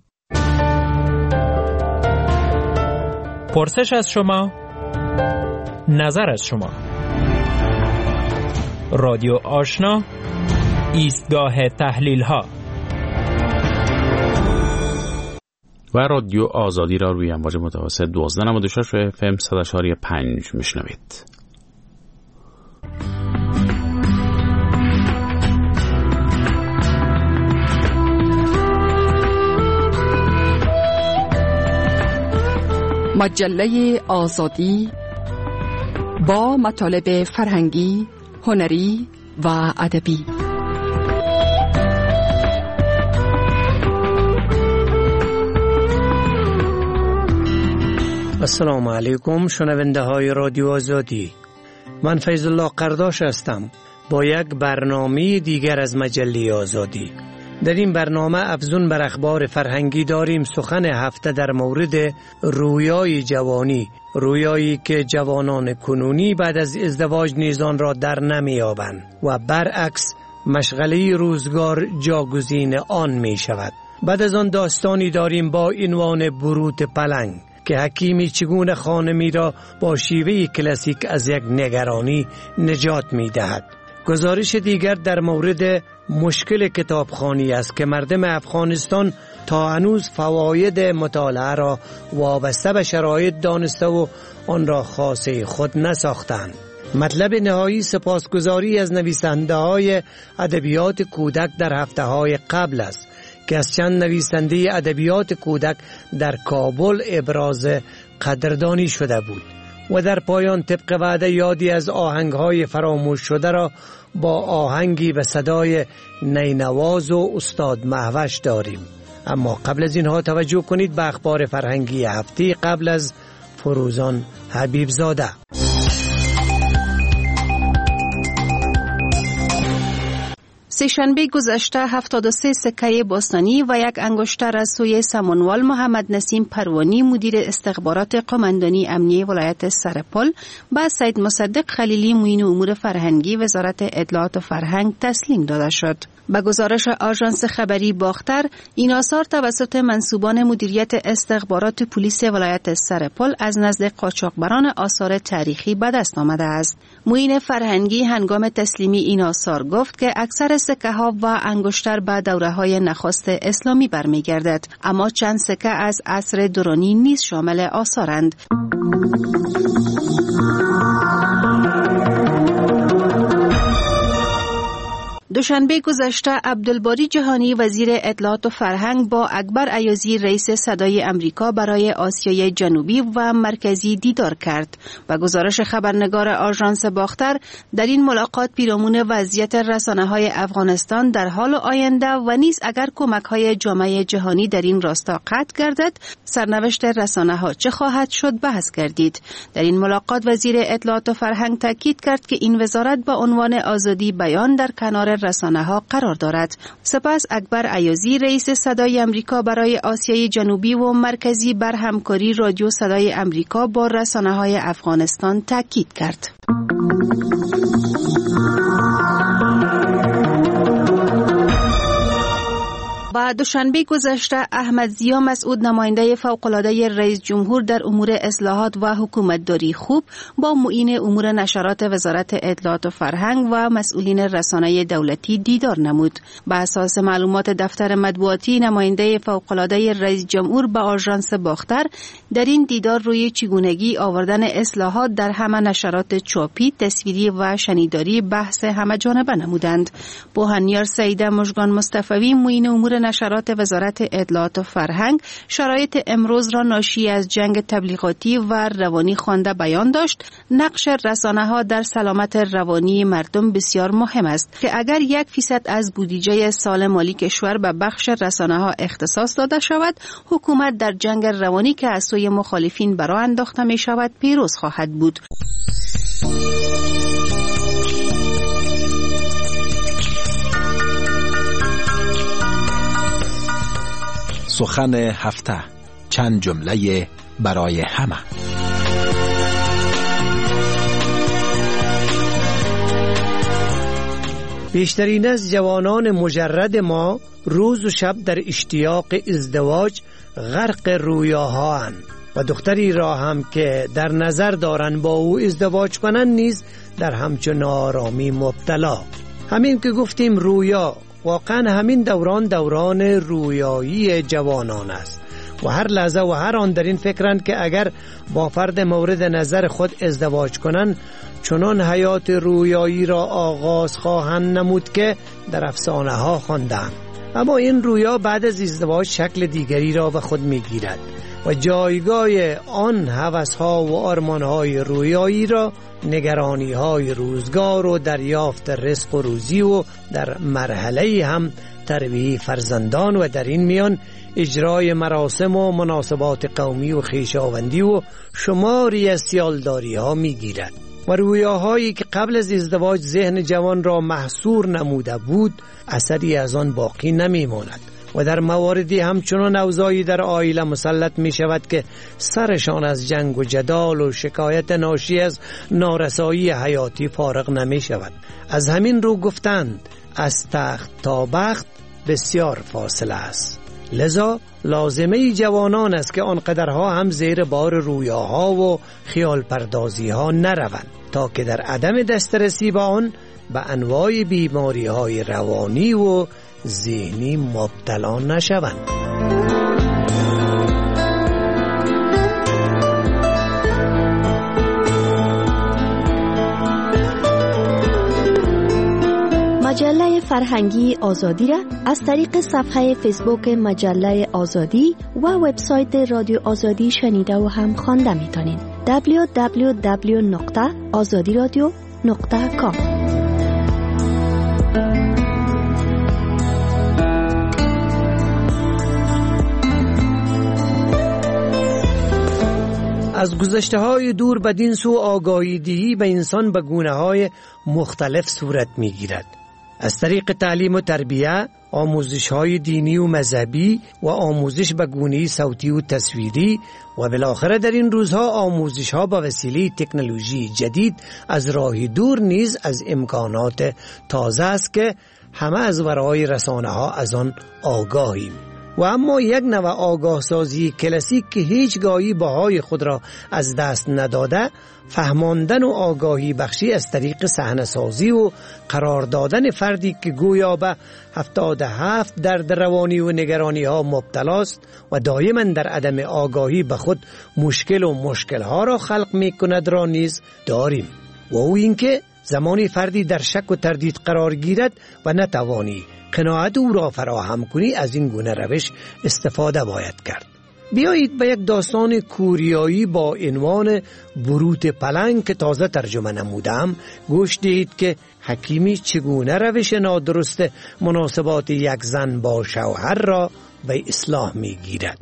پرسش از شما، نظر از شما. رادیو آشنا، ایستگاه تحلیل ها. و رادیو آزادی را روی امواج متوسط دوازده نود و شش اف ام صد و چهار ممیز پنج میشنوید. مجله آزادی با مطالب فرهنگی، هنری و ادبی. السلام علیکم شنونده های رادیو آزادی. من فیض الله قرداش هستم با یک برنامه دیگر از مجله آزادی. در این برنامه افزون بر اخبار فرهنگی داریم سخن هفته در مورد رویای جوانی، رویایی که جوانان کنونی بعد از ازدواج نیزان را در نمیابند و برعکس مشغله روزگار جاگزین آن می شود. بعد از آن داستانی داریم با عنوان بروت پلنگ که حکیمی چگونه خانمی را با شیوه کلاسیک از یک نگرانی نجات می دهد. گزارش دیگر در مورد مشکل کتابخوانی است که مردم افغانستان تا هنوز فواید مطالعه را وابسته به شرایط دانسته و آن را خاصه خود نساختند. مطلب نهایی سپاسگزاری از نویسنده های ادبیات کودک در هفته های قبل است که از چند نویسنده ادبیات کودک در کابل ابراز قدردانی شده بود. و در پایان طبق وعده یادی از آهنگ‌های فراموش شده را با آهنگی به صدای نینواز و استاد مهوش داریم. اما قبل از اینها توجه کنید به اخبار فرهنگی هفته قبل از فروزان حبیب زاده. سه‌شنبه گذشته هفتاد و سه سکه باستانی و یک انگشتر از سوی سامانوال محمد نسیم پروانی مدیر استخبارات قماندانی امنیه ولایت سرپل با سید مصدق خلیلی معین امور فرهنگی وزارت اطلاعات و فرهنگ تسلیم داده شد. به گزارش آژانس خبری باختر، این آثار توسط منصوبان مدیریت استخبارات پلیس ولایت سرپل از نزد قاچاقبران آثار تاریخی به دست آمده است. معین فرهنگی هنگام تسلیمی این آثار گفت که اکثر سکه ها و انگشتر به دوره های نخست اسلامی برمیگردد، اما چند سکه از عصر درونی نیز شامل آثارند. دوشنبه گذشته عبدالباری جهانی وزیر اطلاعات و فرهنگ با اکبر ایازی رئیس صدای امریکا برای آسیای جنوبی و مرکزی دیدار کرد. و گزارش خبرنگار آژانس باختر، در این ملاقات پیرامون وضعیت رسانه‌های افغانستان در حال آینده و نیز اگر کمک‌های جامعه جهانی در این راستا قطع گردد، سرنوشت رسانه‌ها چه خواهد شد بحث گردید. در این ملاقات وزیر اطلاعات و فرهنگ تاکید کرد که این وزارت با عنوان آزادی بیان در کنار رسانه ها قرار دارد. سپس اکبر ایازی رئیس صدای امریکا برای آسیای جنوبی و مرکزی بر همکاری رادیو صدای امریکا با رسانه های افغانستان تاکید کرد. و دوشنبه گذشته احمد ضیا مسعود نماینده فوق‌العاده رئیس جمهور در امور اصلاحات و حکومتداری خوب با معین امور نشرات وزارت اطلاعات و فرهنگ و مسئولین رسانه دولتی دیدار نمود. به اساس معلومات دفتر مطبوعاتی نماینده فوق‌العاده رئیس جمهور به آژانس باختر، در این دیدار روی چگونگی آوردن اصلاحات در همه نشرات چاپی، تصویری و شنیداری بحث همه‌جانبه نمودند. بوهنیار سعیده مژگان مصطفی معین امور نشرات وزارت اطلاعات و فرهنگ شرایط امروز را ناشی از جنگ تبلیغاتی و روانی خوانده بیان داشت. نقش رسانه‌ها در سلامت روانی مردم بسیار مهم است که اگر یک فیصد از بودجه سال مالی کشور به بخش رسانه‌ها اختصاص داده شود، حکومت در جنگ روانی که از سوی مخالفین برآ انداخته می شود پیروز خواهد بود. سخن هفته، چند جمله برای همه. بیشترین از جوانان مجرد ما روز و شب در اشتیاق ازدواج غرق رویاهاند و دختری را هم که در نظر دارند با او ازدواج کنند نیز در همچون آرامی مبتلا. همین که گفتیم رویا، واقعا همین دوران دوران رویایی جوانان است و هر لحظه و هر آن در این فکرند که اگر با فرد مورد نظر خود ازدواج کنند چنان حیات رویایی را آغاز خواهند نمود که در افسانه ها خواندند. اما این رویا بعد از ازدواج شکل دیگری را به خود میگیرد و جایگاه آن هوس‌ها و آرمان‌های رویایی را نگرانی‌های روزگار و دریافت رزق و روزی و در مرحله هم تربیت فرزندان و در این میان اجرای مراسم و مناسبات قومی و خویشاوندی و شماری از سیالداری‌ها می‌گیرد و رویاهایی که قبل از ازدواج ذهن جوان را محصور نموده بود اثری از آن باقی نمی‌ماند و در مواردی همچنان اوضاعی در عائله مسلط می شود که سرشان از جنگ و جدال و شکایت ناشی از نارسایی حیاتی فارغ نمی شود. از همین رو گفتند از تخت تا بخت بسیار فاصله است. لذا لازمه جوانان است که آنقدرها هم زیر بار رویاها و خیال پردازی ها نروند تا که در عدم دسترسی به آن به انواع بیماری های روانی و ذهنی مبتلا نشوند. مجله فرهنگی آزادی را از طریق صفحه فیسبوک مجله آزادی و وبسایت رادیو آزادی شنیده و هم خوانده می‌تونید. دبلیو دبلیو دبلیو نقطه آزادی رادیو نقطه کام. از گذشته های دور بدین سو آگاهی دهی به انسان به گونه های مختلف صورت می گیرد. از طریق تعلیم و تربیه، آموزش های دینی و مذهبی و آموزش به گونه صوتی و تصویری و بالاخره در این روزها آموزش ها به وسیله تکنولوژی جدید از راه دور نیز از امکانات تازه است که همه از ورای رسانه ها از آن آگاهیم. و اما یک نوع آگاه سازی کلاسیک که هیچگاهی بهای خود را از دست نداده، فهماندن و آگاهی بخشی از طریق صحنه سازی و قرار دادن فردی که گویا به هفتاد و هفت درد روانی و نگرانی ها مبتلاست و دائما در عدم آگاهی به خود مشکل و مشکل ها را خلق می کند را نیز داریم. و او اینکه زمانی فردی در شک و تردید قرار گیرد و نتوانی قناعت او را فراهم کنی، از این گونه روش استفاده باید کرد. بیایید به یک داستان کوریایی با عنوان بروت پلنگ که تازه ترجمه نمودم گوش دهید که حکیمی چگونه روش نادرست مناسبات یک زن با شوهر را به اصلاح می گیرد.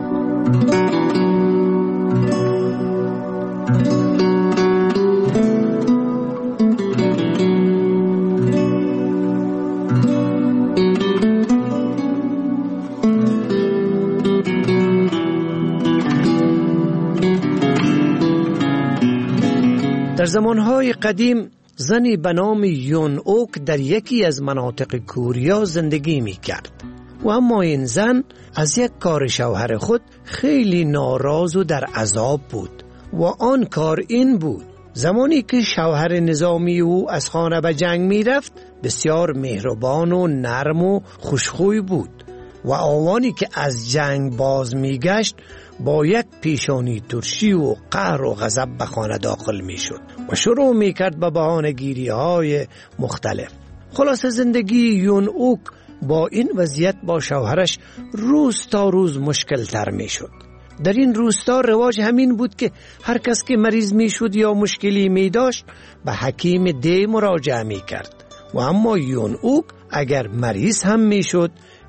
در زمانهای قدیم زنی به نام یون اوک در یکی از مناطق کوریا زندگی می کرد و اما این زن از یک کار شوهر خود خیلی ناراض و در عذاب بود و آن کار این بود: زمانی که شوهر نظامی او از خانه به جنگ می رفت بسیار مهربان و نرم و خوشخوی بود و آوانی که از جنگ باز می گشت با یک پیشانی ترشی و قهر و غضب به خانه داخل می شد و شروع می کرد به بهانه‌گیری های مختلف. خلاص زندگی یون اوک با این وضعیت با شوهرش روز تا روز مشکل تر می شد. در این روستا رواج همین بود که هر کس که مریض می شد یا مشکلی می داشت به حکیم ده مراجعه می کرد و اما یون اوک اگر مریض هم می شد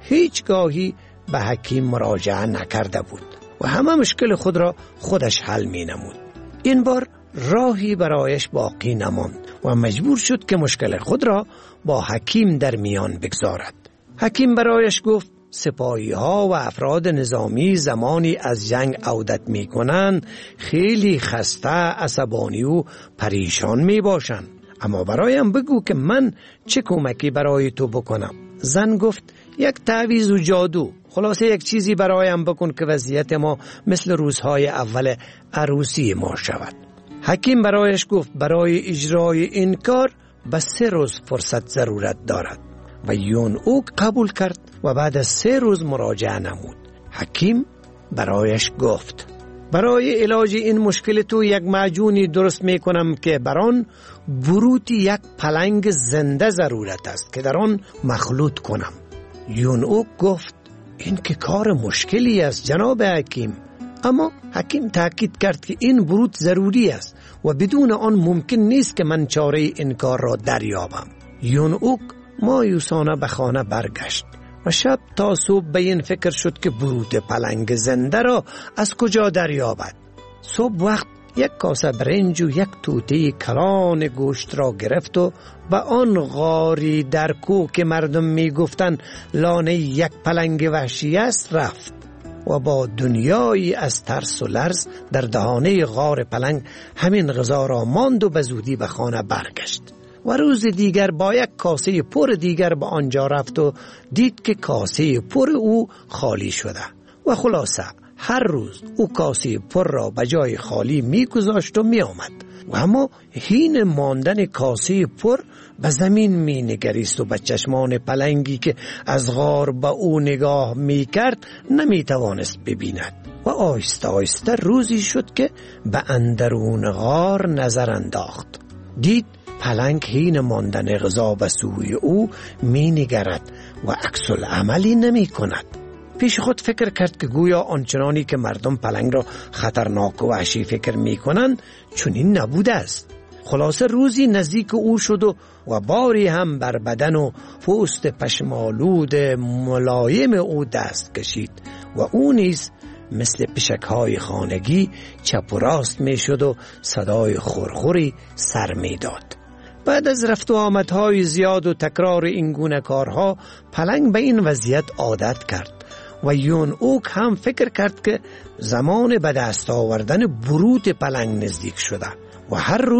هیچگاهی به حکیم مراجعه نکرده بود و همه مشکل خود را خودش حل می نمود. این بار راهی برایش باقی نماند و مجبور شد که مشکل خود را با حکیم در میان بگذارد. حکیم برایش گفت سپاهی ها و افراد نظامی زمانی از جنگ عودت می کنند خیلی خسته، عصبانی و پریشان می باشند. اما برایم بگو که من چه کمکی برای تو بکنم. زن گفت یک تعویض و جادو، خلاصه یک چیزی برایم بکن که وضعیت ما مثل روزهای اول عروسی ما شود. حکیم برایش گفت برای اجرای این کار به سه روز فرصت ضرورت دارد و یون اوک قبول کرد و بعد از سه روز مراجعه نمود. حکیم برایش گفت برای علاج این مشکل تو یک معجونی درست می کنم که بران بروت یک پلنگ زنده ضرورت است که در آن مخلوط کنم. یون اوک گفت این که کار مشکلی است جناب حکیم. اما حکیم تاکید کرد که این بروت ضروری است و بدون آن ممکن نیست که من چاره این کار را دریابم. یون اوک مایوسانه به خانه برگشت و شب تا صبح به این فکر شد که بروت پلنگ زنده را از کجا دریابد. صبح وقت یک کاسه برنج و یک توته کلان گوشت را گرفت و به آن غاری در کوه که مردم می گفتن لانه یک پلنگ وحشی است رفت و با دنیایی از ترس و لرز در دهانه غار پلنگ همین غذا را ماند و به زودی به خانه برگشت و روز دیگر با یک کاسه پر دیگر به آنجا رفت و دید که کاسه پر او خالی شده و خلاصه هر روز او کاسه پر را به جای خالی می گذاشت و می آمد و اما حین ماندن کاسه پر به زمین می نگریست و به چشمان پلنگی که از غار به او نگاه می کرد نمی توانست ببیند و آهسته آهسته روزی شد که به اندرون غار نظر انداخت. دید پلنگ حین ماندن غذا به سوی او می نگرد و عکس العملی نمی کند. پیش خود فکر کرد که گویا آنچنانی که مردم پلنگ را خطرناک و وحشی فکر می کنند چنین نبوده است. خلاصه روزی نزدیک او شد و, و باری هم بر بدن و پوست پشمالود ملایم او دست کشید و او نیز مثل پشکهای خانگی چپ و راست می شد و صدای خورخوری سر می داد. بعد از رفت و آمدهای زیاد و تکرار این گونه کارها پلنگ به این وضعیت عادت کرد و یون اوک هم فکر کرد که زمان به دست آوردن بروت پلنگ نزدیک شده و هر روز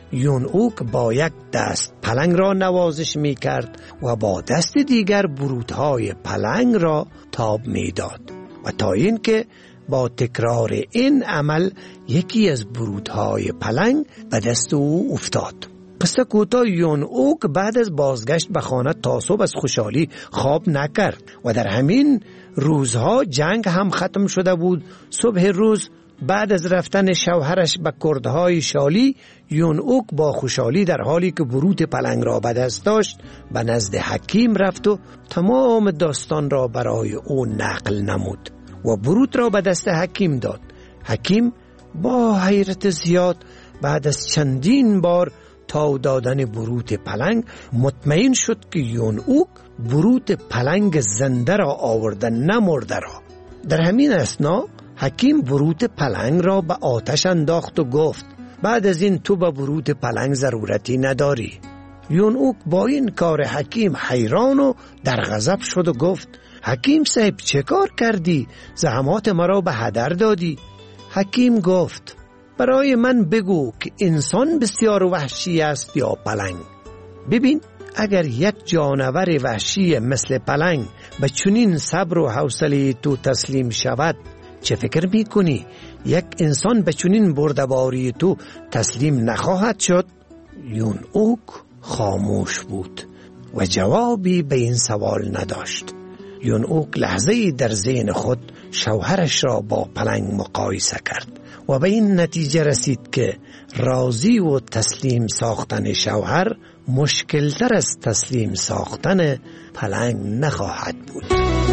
یون اوک با یک دست پلنگ را نوازش می کرد و با دست دیگر بروتهای پلنگ را تاب می داد و تا اینکه با تکرار این عمل یکی از بروتهای پلنگ به دست او افتاد. قصه کوتاه یون اوک بعد از بازگشت به خانه تا صبح از خوشحالی خواب نکرد و در همین روزها جنگ هم ختم شده بود. صبح روز بعد از رفتن شوهرش به کردهای شالی، یون اوک با خوشحالی در حالی که بروت پلنگ را به دست داشت به نزد حکیم رفت و تمام داستان را برای او نقل نمود و بروت را به دست حکیم داد. حکیم با حیرت زیاد بعد از چندین بار تا دادن بروت پلنگ مطمئن شد که یون اوک بروت پلنگ زنده را آورده نه مرده را. در همین اثنا حکیم بروت پلنگ را به آتش انداخت و گفت بعد از این تو به بروت پلنگ ضرورتی نداری. یون اوک با این کار حکیم حیران و در غضب شد و گفت حکیم صاحب چه کار کردی؟ زحمات مرا به هدر دادی. حکیم گفت برای من بگو که انسان بسیار وحشی است یا پلنگ. ببین اگر یک جانور وحشی مثل پلنگ به چنین صبر و حوصله تو تسلیم شود، چه فکر میکنی یک انسان به چنین بردباری تو تسلیم نخواهد شد؟ یون اوک خاموش بود و جوابی به این سوال نداشت. یون اوک لحظه‌ای در ذهن خود شوهرش را با پلنگ مقایسه کرد و به این نتیجه رسید که راضی و تسلیم ساختن شوهر مشکلتر از تسلیم ساختن پلنگ نخواهد بود.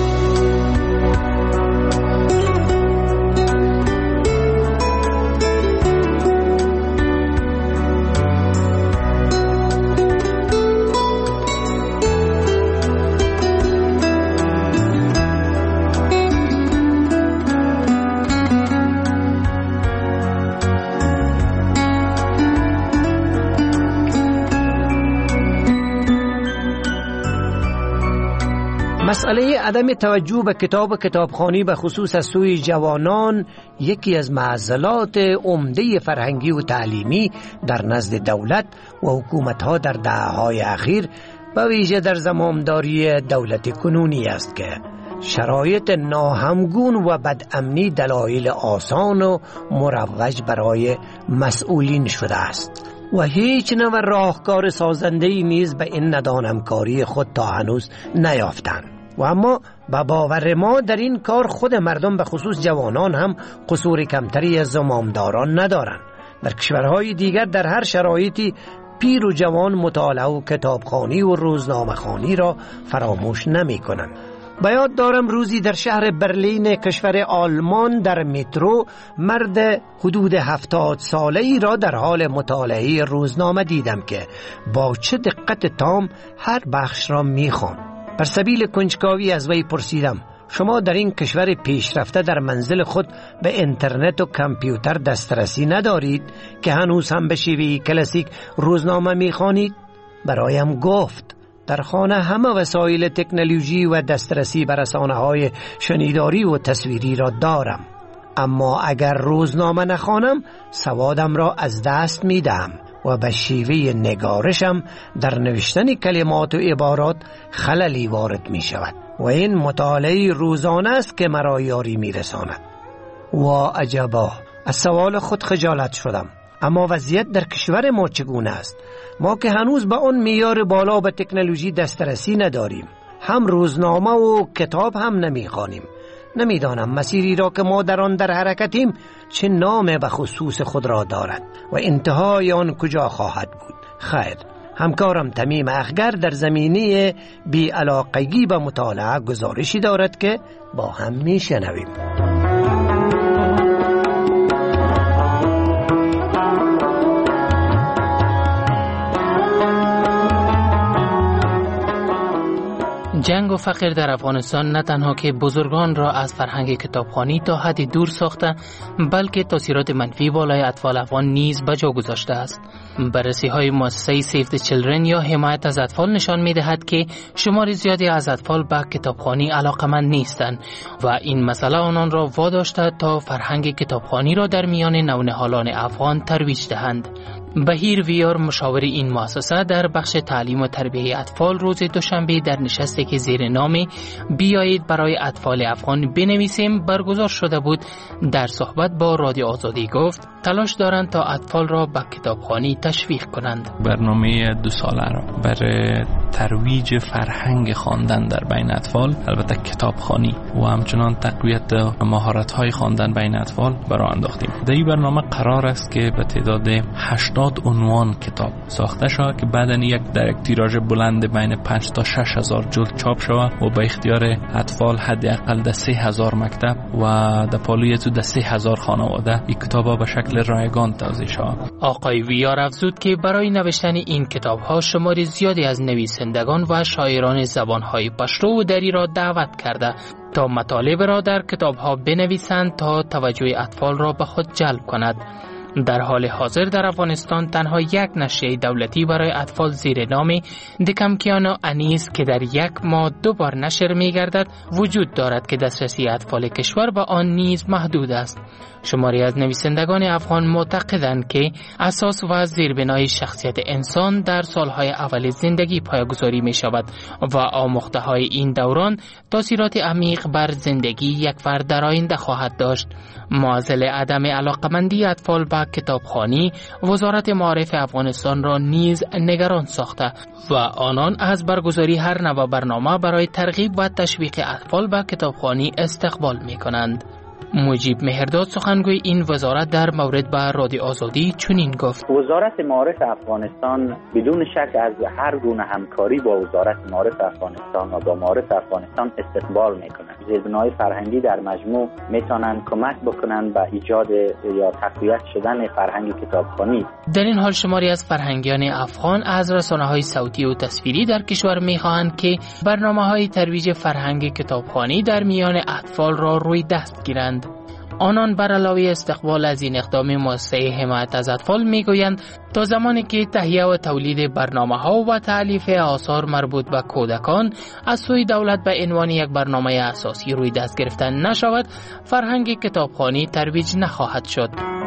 مسئله عدم توجه به کتاب و کتابخوانی به خصوص از سوی جوانان یکی از معضلات عمده فرهنگی و تعلیمی در نزد دولت و حکومت‌ها در دهه‌های اخیر به ویژه در زمامداری دولت کنونی است که شرایط ناهمگون و بدامنی دلایل آسان و مروج برای مسئولین شده است و هیچ نوع راهکار سازنده‌ای نیز به این ندانمکاری خود تا هنوز نیافتند. و اما با باور ما در این کار خود مردم به خصوص جوانان هم قصور کمتری از زمامداران ندارند. در کشورهای دیگر در هر شرایطی پیر و جوان مطالعه و کتابخوانی و روزنامه‌خوانی را فراموش نمی‌کنند. به یاد دارم روزی در شهر برلین کشور آلمان در مترو مرد حدود هفتاد ساله‌ای را در حال مطالعه روزنامه دیدم که با چه دقت تام هر بخش را می‌خواند. بر سبیل کنجکاوی از وی پرسیدم شما در این کشور پیشرفته در منزل خود به اینترنت و کامپیوتر دسترسی ندارید که هنوز هم به شیوه کلاسیک روزنامه می‌خوانید؟ برایم گفت در خانه همه وسایل تکنولوژی و دسترسی به رسانه‌های شنیداری و تصویری را دارم، اما اگر روزنامه نخوانم سوادم را از دست می‌دهم و به شیوه نگارشم در نوشتن کلمات و عبارات خللی وارد می شود و این مطالعه روزانه است که مرا یاری می رساند. و عجبا، از سوال خود خجالت شدم. اما وضعیت در کشور ما چگونه است؟ ما که هنوز به اون معیار بالا به تکنولوژی دسترسی نداریم، هم روزنامه و کتاب هم نمی خوانیم. نمیدانم مسیری را که ما در آن در حرکتیم چه نام به خصوص خود را دارد و انتهای آن کجا خواهد بود. خیر، همکارم تمیم اخگر در زمینه بی‌علاقگی به مطالعه گزارشی دارد که با هم میشنویم. جنگ و فقر در افغانستان نه تنها که بزرگان را از فرهنگ کتابخوانی تا حدی دور ساخته، بلکه تاثیرات منفی بالای اطفال افغان نیز به جا گذاشته است. بررسی های مؤسسه سیو دی چیلدرن یا حمایت از اطفال نشان می دهد که شمار زیادی از اطفال به کتابخوانی علاقمند نیستند و این مسئله آنان را واداشته تا فرهنگ کتابخوانی را در میان نونهالان افغان ترویج دهند. بهیر ویار مشاور این مؤسسه در بخش تعلیم و تربیت اطفال روز دوشنبه در نشستی که زیر نام بیایید برای اطفال افغان بنویسیم برگزار شده بود در صحبت با رادیو آزادی گفت تلاش دارند تا اطفال را به کتابخوانی تشویق کنند. برنامه دو ساله را برای ترویج فرهنگ خواندن در بین اطفال، البته کتابخوانی و همچنان تقویت مهارت‌های خواندن بین اطفال برای انداختیم. در این برنامه قرار است که به تعداد هشتاد عنوان کتاب ساخته شود که بعداً یک در یک تیراژ بلند بین پنج تا شش هزار جلد چاپ شود و به اختیار اطفال حداقل در سه هزار مکتب و در پالوی تو در سه هزار خانواده این کتاب‌ها به شکل رایگان توزیع شود. آقای ویار افزود که برای نوشتن این کتاب‌ها شمار زیادی از نویسندگان و شاعران زبان‌های پشتو و دری را دعوت کرده تا مطالب را در کتاب‌ها بنویسند تا توجه اطفال را به خود جلب کند. در حال حاضر در افغانستان تنها یک نشریه دولتی برای اطفال زیر نام دکمکیانو انیس که در یک ماه دو بار نشر می گردد وجود دارد که دسترسی اطفال کشور به آن نیز محدود است. شماری از نویسندگان افغان معتقدند که اساس و زیربنای شخصیت انسان در سالهای اول زندگی پایه‌گذاری می شود و آموخته های این دوران تاثیرات عمیق بر زندگی یک فرد در آینده خواهد داشت. معضل عدم علاقمندی اطفال به کتابخوانی وزارت معارف افغانستان را نیز نگران ساخته و آنان از برگزاری هر نوع برنامه برای ترغیب و تشویق اطفال به کتابخوانی استقبال می کنند. مجیب مهرداد سخنگوی این وزارت در مورد به رادیو آزادی چنین گفت: وزارت معارف افغانستان بدون شک از هر گونه همکاری با وزارت معارف افغانستان و با معارف افغانستان استقبال میکنند. زیربنای فرهنگی در مجموع میتونن کمک بکنند به ایجاد یا تقویت شدن فرهنگ کتابخوانی. در این حال شماری از فرهنگیان افغان از رسانه‌های صوتی و تصویری در کشور میخواهند که برنامه‌های ترویج فرهنگ کتابخوانی در میان اطفال را روی دست گیرند. آنان بر علاوه استقبال از این اقدام مؤسسه حمایت از اطفال میگویند تا زمانی که تهیه و تولید برنامه‌ها و تألیف آثار مربوط به کودکان از سوی دولت به عنوان یک برنامه اساسی روی دست گرفتن نشود، فرهنگ کتابخوانی ترویج نخواهد شد.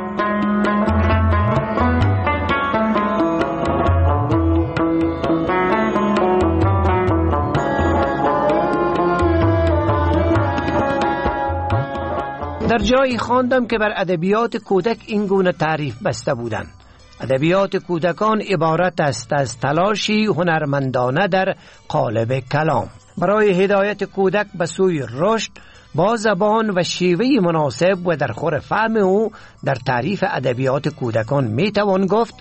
در جایی خواندم که بر ادبیات کودک این گونه تعریف بسته بودند: ادبیات کودکان عبارت است از تلاشی هنرمندانه در قالب کلام برای هدایت کودک به سوی رشد با زبان و شیوه مناسب و در خور فهم او. در تعریف ادبیات کودکان می توان گفت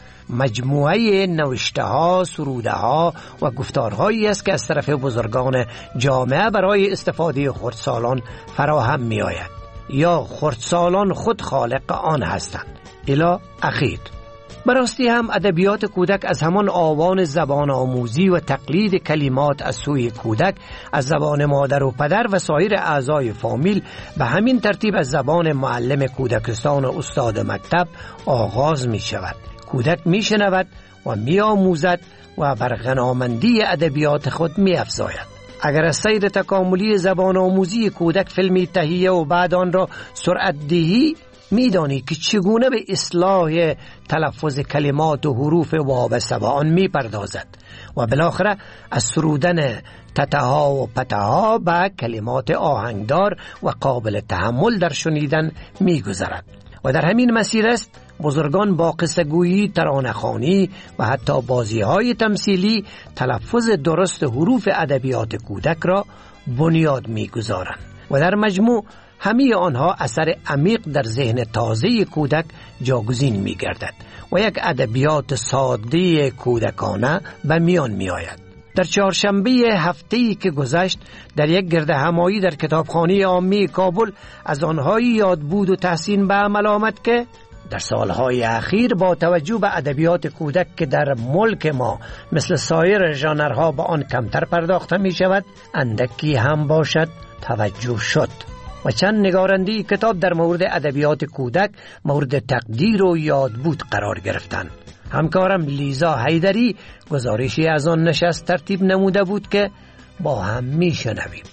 مجموعه نوشته ها، سروده ها و گفتارهایی است که از طرف بزرگان جامعه برای استفاده خردسالان فراهم می آید یا خردسالان خود خالق آن هستند. الی اخیر. براستی هم ادبیات کودک از همان آوان زبان آموزی و تقلید کلمات از سوی کودک از زبان مادر و پدر و سایر اعضای فامیل به همین ترتیب از زبان معلم کودکستان و استاد مکتب آغاز می شود. کودک می شنود و می آموزد و بر غنامندی ادبیات خود می افزاید. اگر از سیر تکاملی زبان آموزی کودک فیلمی تهیه و بعد آن را سرعت دهی، میدانی که چگونه به اصلاح تلفظ کلمات و حروف وابسته به آن میپردازد و بالاخره از سرودن تتها و پتها به کلمات آهنگدار و قابل تحمل در شنیدن میگذرد. و در همین مسیر است بزرگان با قصه گویی، ترانه خوانی و حتی بازی های تمثیلی تلفظ درست حروف ادبیات کودک را بنیاد میگذارند و در مجموع همه آنها اثر عمیق در ذهن تازه کودک جاگزین می گردد و یک ادبیات ساده کودکانه به میان می آید. در چهارشنبه هفته‌ای که گذشت در یک گرد همایی در کتابخانه عامی کابل از آنهایی یاد بود و تحسین به عمل آمد که در سالهای اخیر با توجه به ادبیات کودک که در ملک ما مثل سایر ژانرها به آن کمتر پرداخته می شود، اندکی هم باشد توجه شد و چند نگارنده کتاب در مورد ادبیات کودک مورد تقدیر و یادبود قرار گرفتند. همکارم لیزا حیدری گزارشی از آن نشست ترتیب نموده بود که با هم می شنویم.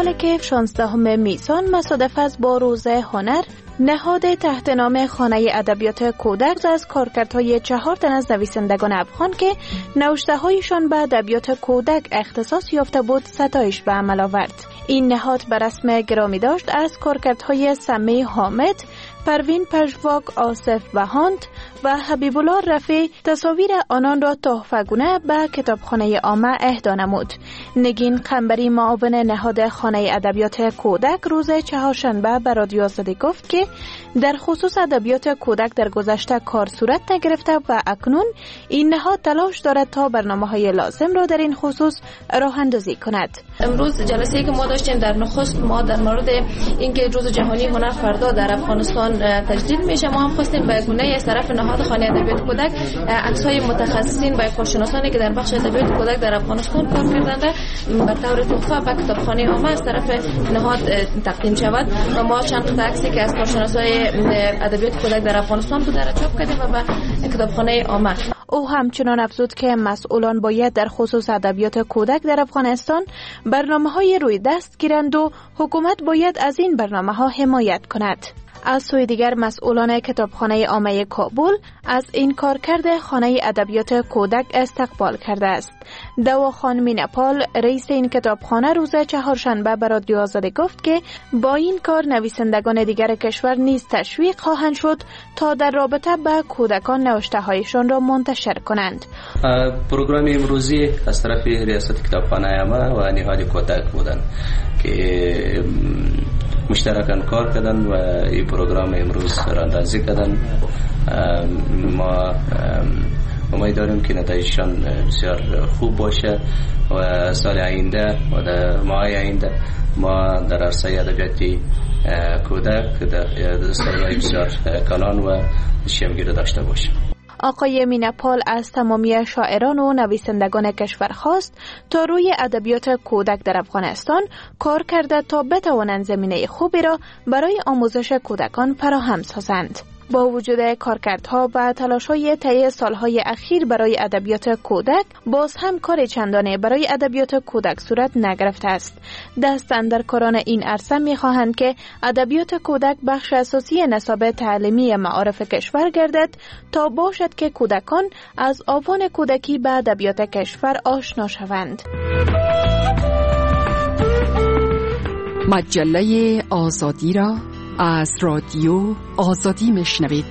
حالی که شانزدهم میسان مصادف است با روز هنر، نهاد تحت نام خانه ادبیات کودک از کارکردهای چهار تن از نویسندگان افغان که نوشته‌هایشان به ادبیات کودک اختصاص یافته بود ستایش به عمل آورد. این نهاد به رسم گرامی داشت از کارکردهای سمی حامد، پروین پژواک، آصف بهاند و حبیب الله رفیع تصاویر آنان را تحفه‌گونه به کتابخانه عامه اهدا نمود. نگین قنبری معاون نهاد خانه ادبیات کودک روز چهارشنبه به رادیو آزادی گفت که در خصوص ادبیات کودک در گذشته کار صورت نگرفته و اکنون این نهاد تلاش دارد تا برنامه‌های لازم را در این خصوص راه اندازی کند. امروز جلسه‌ای که ما داشتیم در نخست ما در مورد اینکه روز جهانی هنر فردا در افغانستان تجدید میشه، ما هم خواستیم به گونه از طرف نهاد خانه ادبیات کودک عکس‌های متخصصین و کارشناسانی که در بخش ادبیات کودک در افغانستان کار کردند به طور تحفه به کتابخانه عامه از طرف نهاد تقدیم شود و ما چند تا عکسی که از کارشناسای ادبیات کودک در افغانستان بود را چاپ کردیم و به کتابخانه عامه. او همچنان افزود که مسئولان باید در خصوص ادبیات کودک در افغانستان برنامه‌های روی دست گیرند و حکومت باید از این برنامه‌ها حمایت کند. از سوی دیگر مسئولان کتابخانه عامه کابل از این کارکرد خانه ادبیات کودک استقبال کرده است. دواخان مینپال رئیس این کتابخانه روز چهارشنبه به رادیو آزادی گفت که با این کار نویسندگان دیگر کشور نیز تشویق خواهند شد تا در رابطه با کودکان نوشته‌هایشان را منتشر کنند. پروگرام امروزی از طرف ریاست کتابخانه عامه و نهاد کودک بودند که مشترکاً کار کردن و این پروگرام امروز راندازی کردن. ما امید داریم که نتایجشان بسیار خوب باشه و سال آینده و در ماه آینده ما در عرصه ادبیات کودک در دستاوردهای بسیار کلان و شیمگیر داشته باشیم. آقای مینپال از تمامی شاعران و نویسندگان کشور خواست تا روی ادبیات کودک در افغانستان کار کرده تا بتوانند زمینه خوبی را برای آموزش کودکان فراهم سازند. با وجود کارکردها و تلاش‌های طی سالهای اخیر برای ادبیات کودک، باز هم کار چندانه برای ادبیات کودک صورت نگرفته است. دست اندرکاران این عرصه می‌خواهند که ادبیات کودک بخش اساسی نصاب تعلیمی معارف کشور گردد تا باشد که کودکان از آوان کودکی به ادبیات کشور آشنا شوند. مجله آزادی را از رادیو آزادی میشنوید.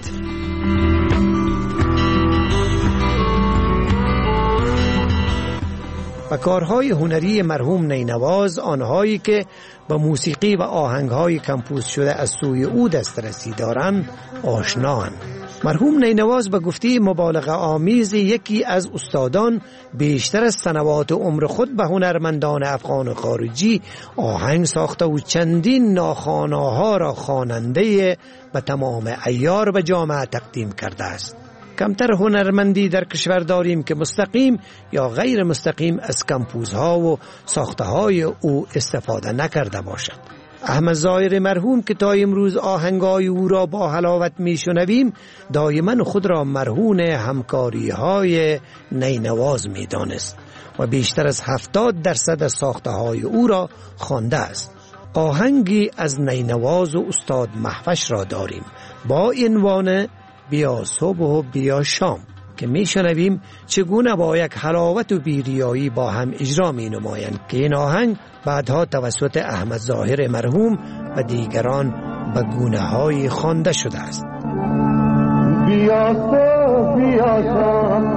و کارهای هنری مرحوم نینواز، آنهایی که با موسیقی و آهنگهای کمپوز شده از سوی او دسترسی دارند، آشنااند. مرحوم نینواز به گفته مبالغه آمیز یکی از استادان بیشتر از سنوات عمر خود به هنرمندان افغان خارجی آهنگ ساخته و چندین ناخواناها را خواننده به تمام عیار به جامعه تقدیم کرده است. کمتر هنرمندی در کشور داریم که مستقیم یا غیر مستقیم از کمپوزها و ساخته‌های او استفاده نکرده باشد. احمد ظاهر مرحوم که تا امروز آهنگای او را با حلاوت میشنویم، دائما خود را مرهون همکاری‌های نینواز می‌دانست و بیشتر از هفتاد درصد از ساخته‌های او را خوانده است. آهنگی از نینواز و استاد مهوش را داریم با عنوان بیا صبح و بیا شام که میشنویم چگونه با یک حلاوت و بیریایی با هم اجرا می نمایند که این آهنگ بعدها توسط احمد ظاهر مرحوم و دیگران به گونه های خوانده شده است. بیا صبح بیا شام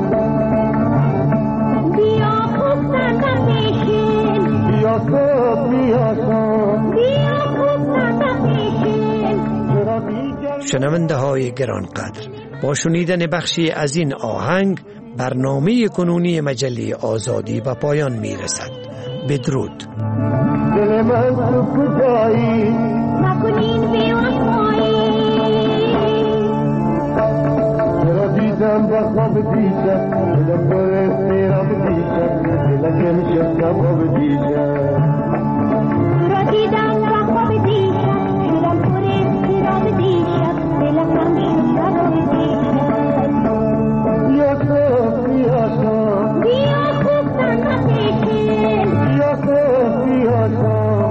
بیا خوب سرده میشیم بیا صبح بیا شام بیا خوب سرده میشیم. شنونده های گرانقدر، با شنیدن بخشی از این آهنگ برنامه کنونی مجله آزادی به پایان می رسد. بدرود. دل من تو کجایی نکنین بیوفایی چرا دیدم با خواب دیشب دلم پر استیراب دیشب دلم شد خواب دیشب چرا دیدم با خواب دیشب دلم پر استیراب دیشب دلم شد خواب دیشب. بیا صبح بیا شام بیا خوب سرده میشیم بیا صبح بیا شام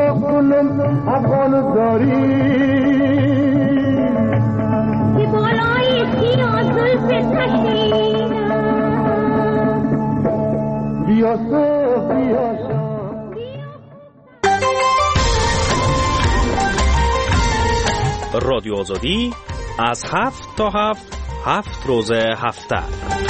کنم افغان داری که بالای سیاه زلف کشیدم بیا صبح بیا شام. رادیو آزادی از هفت تا هفت هفت روز هفته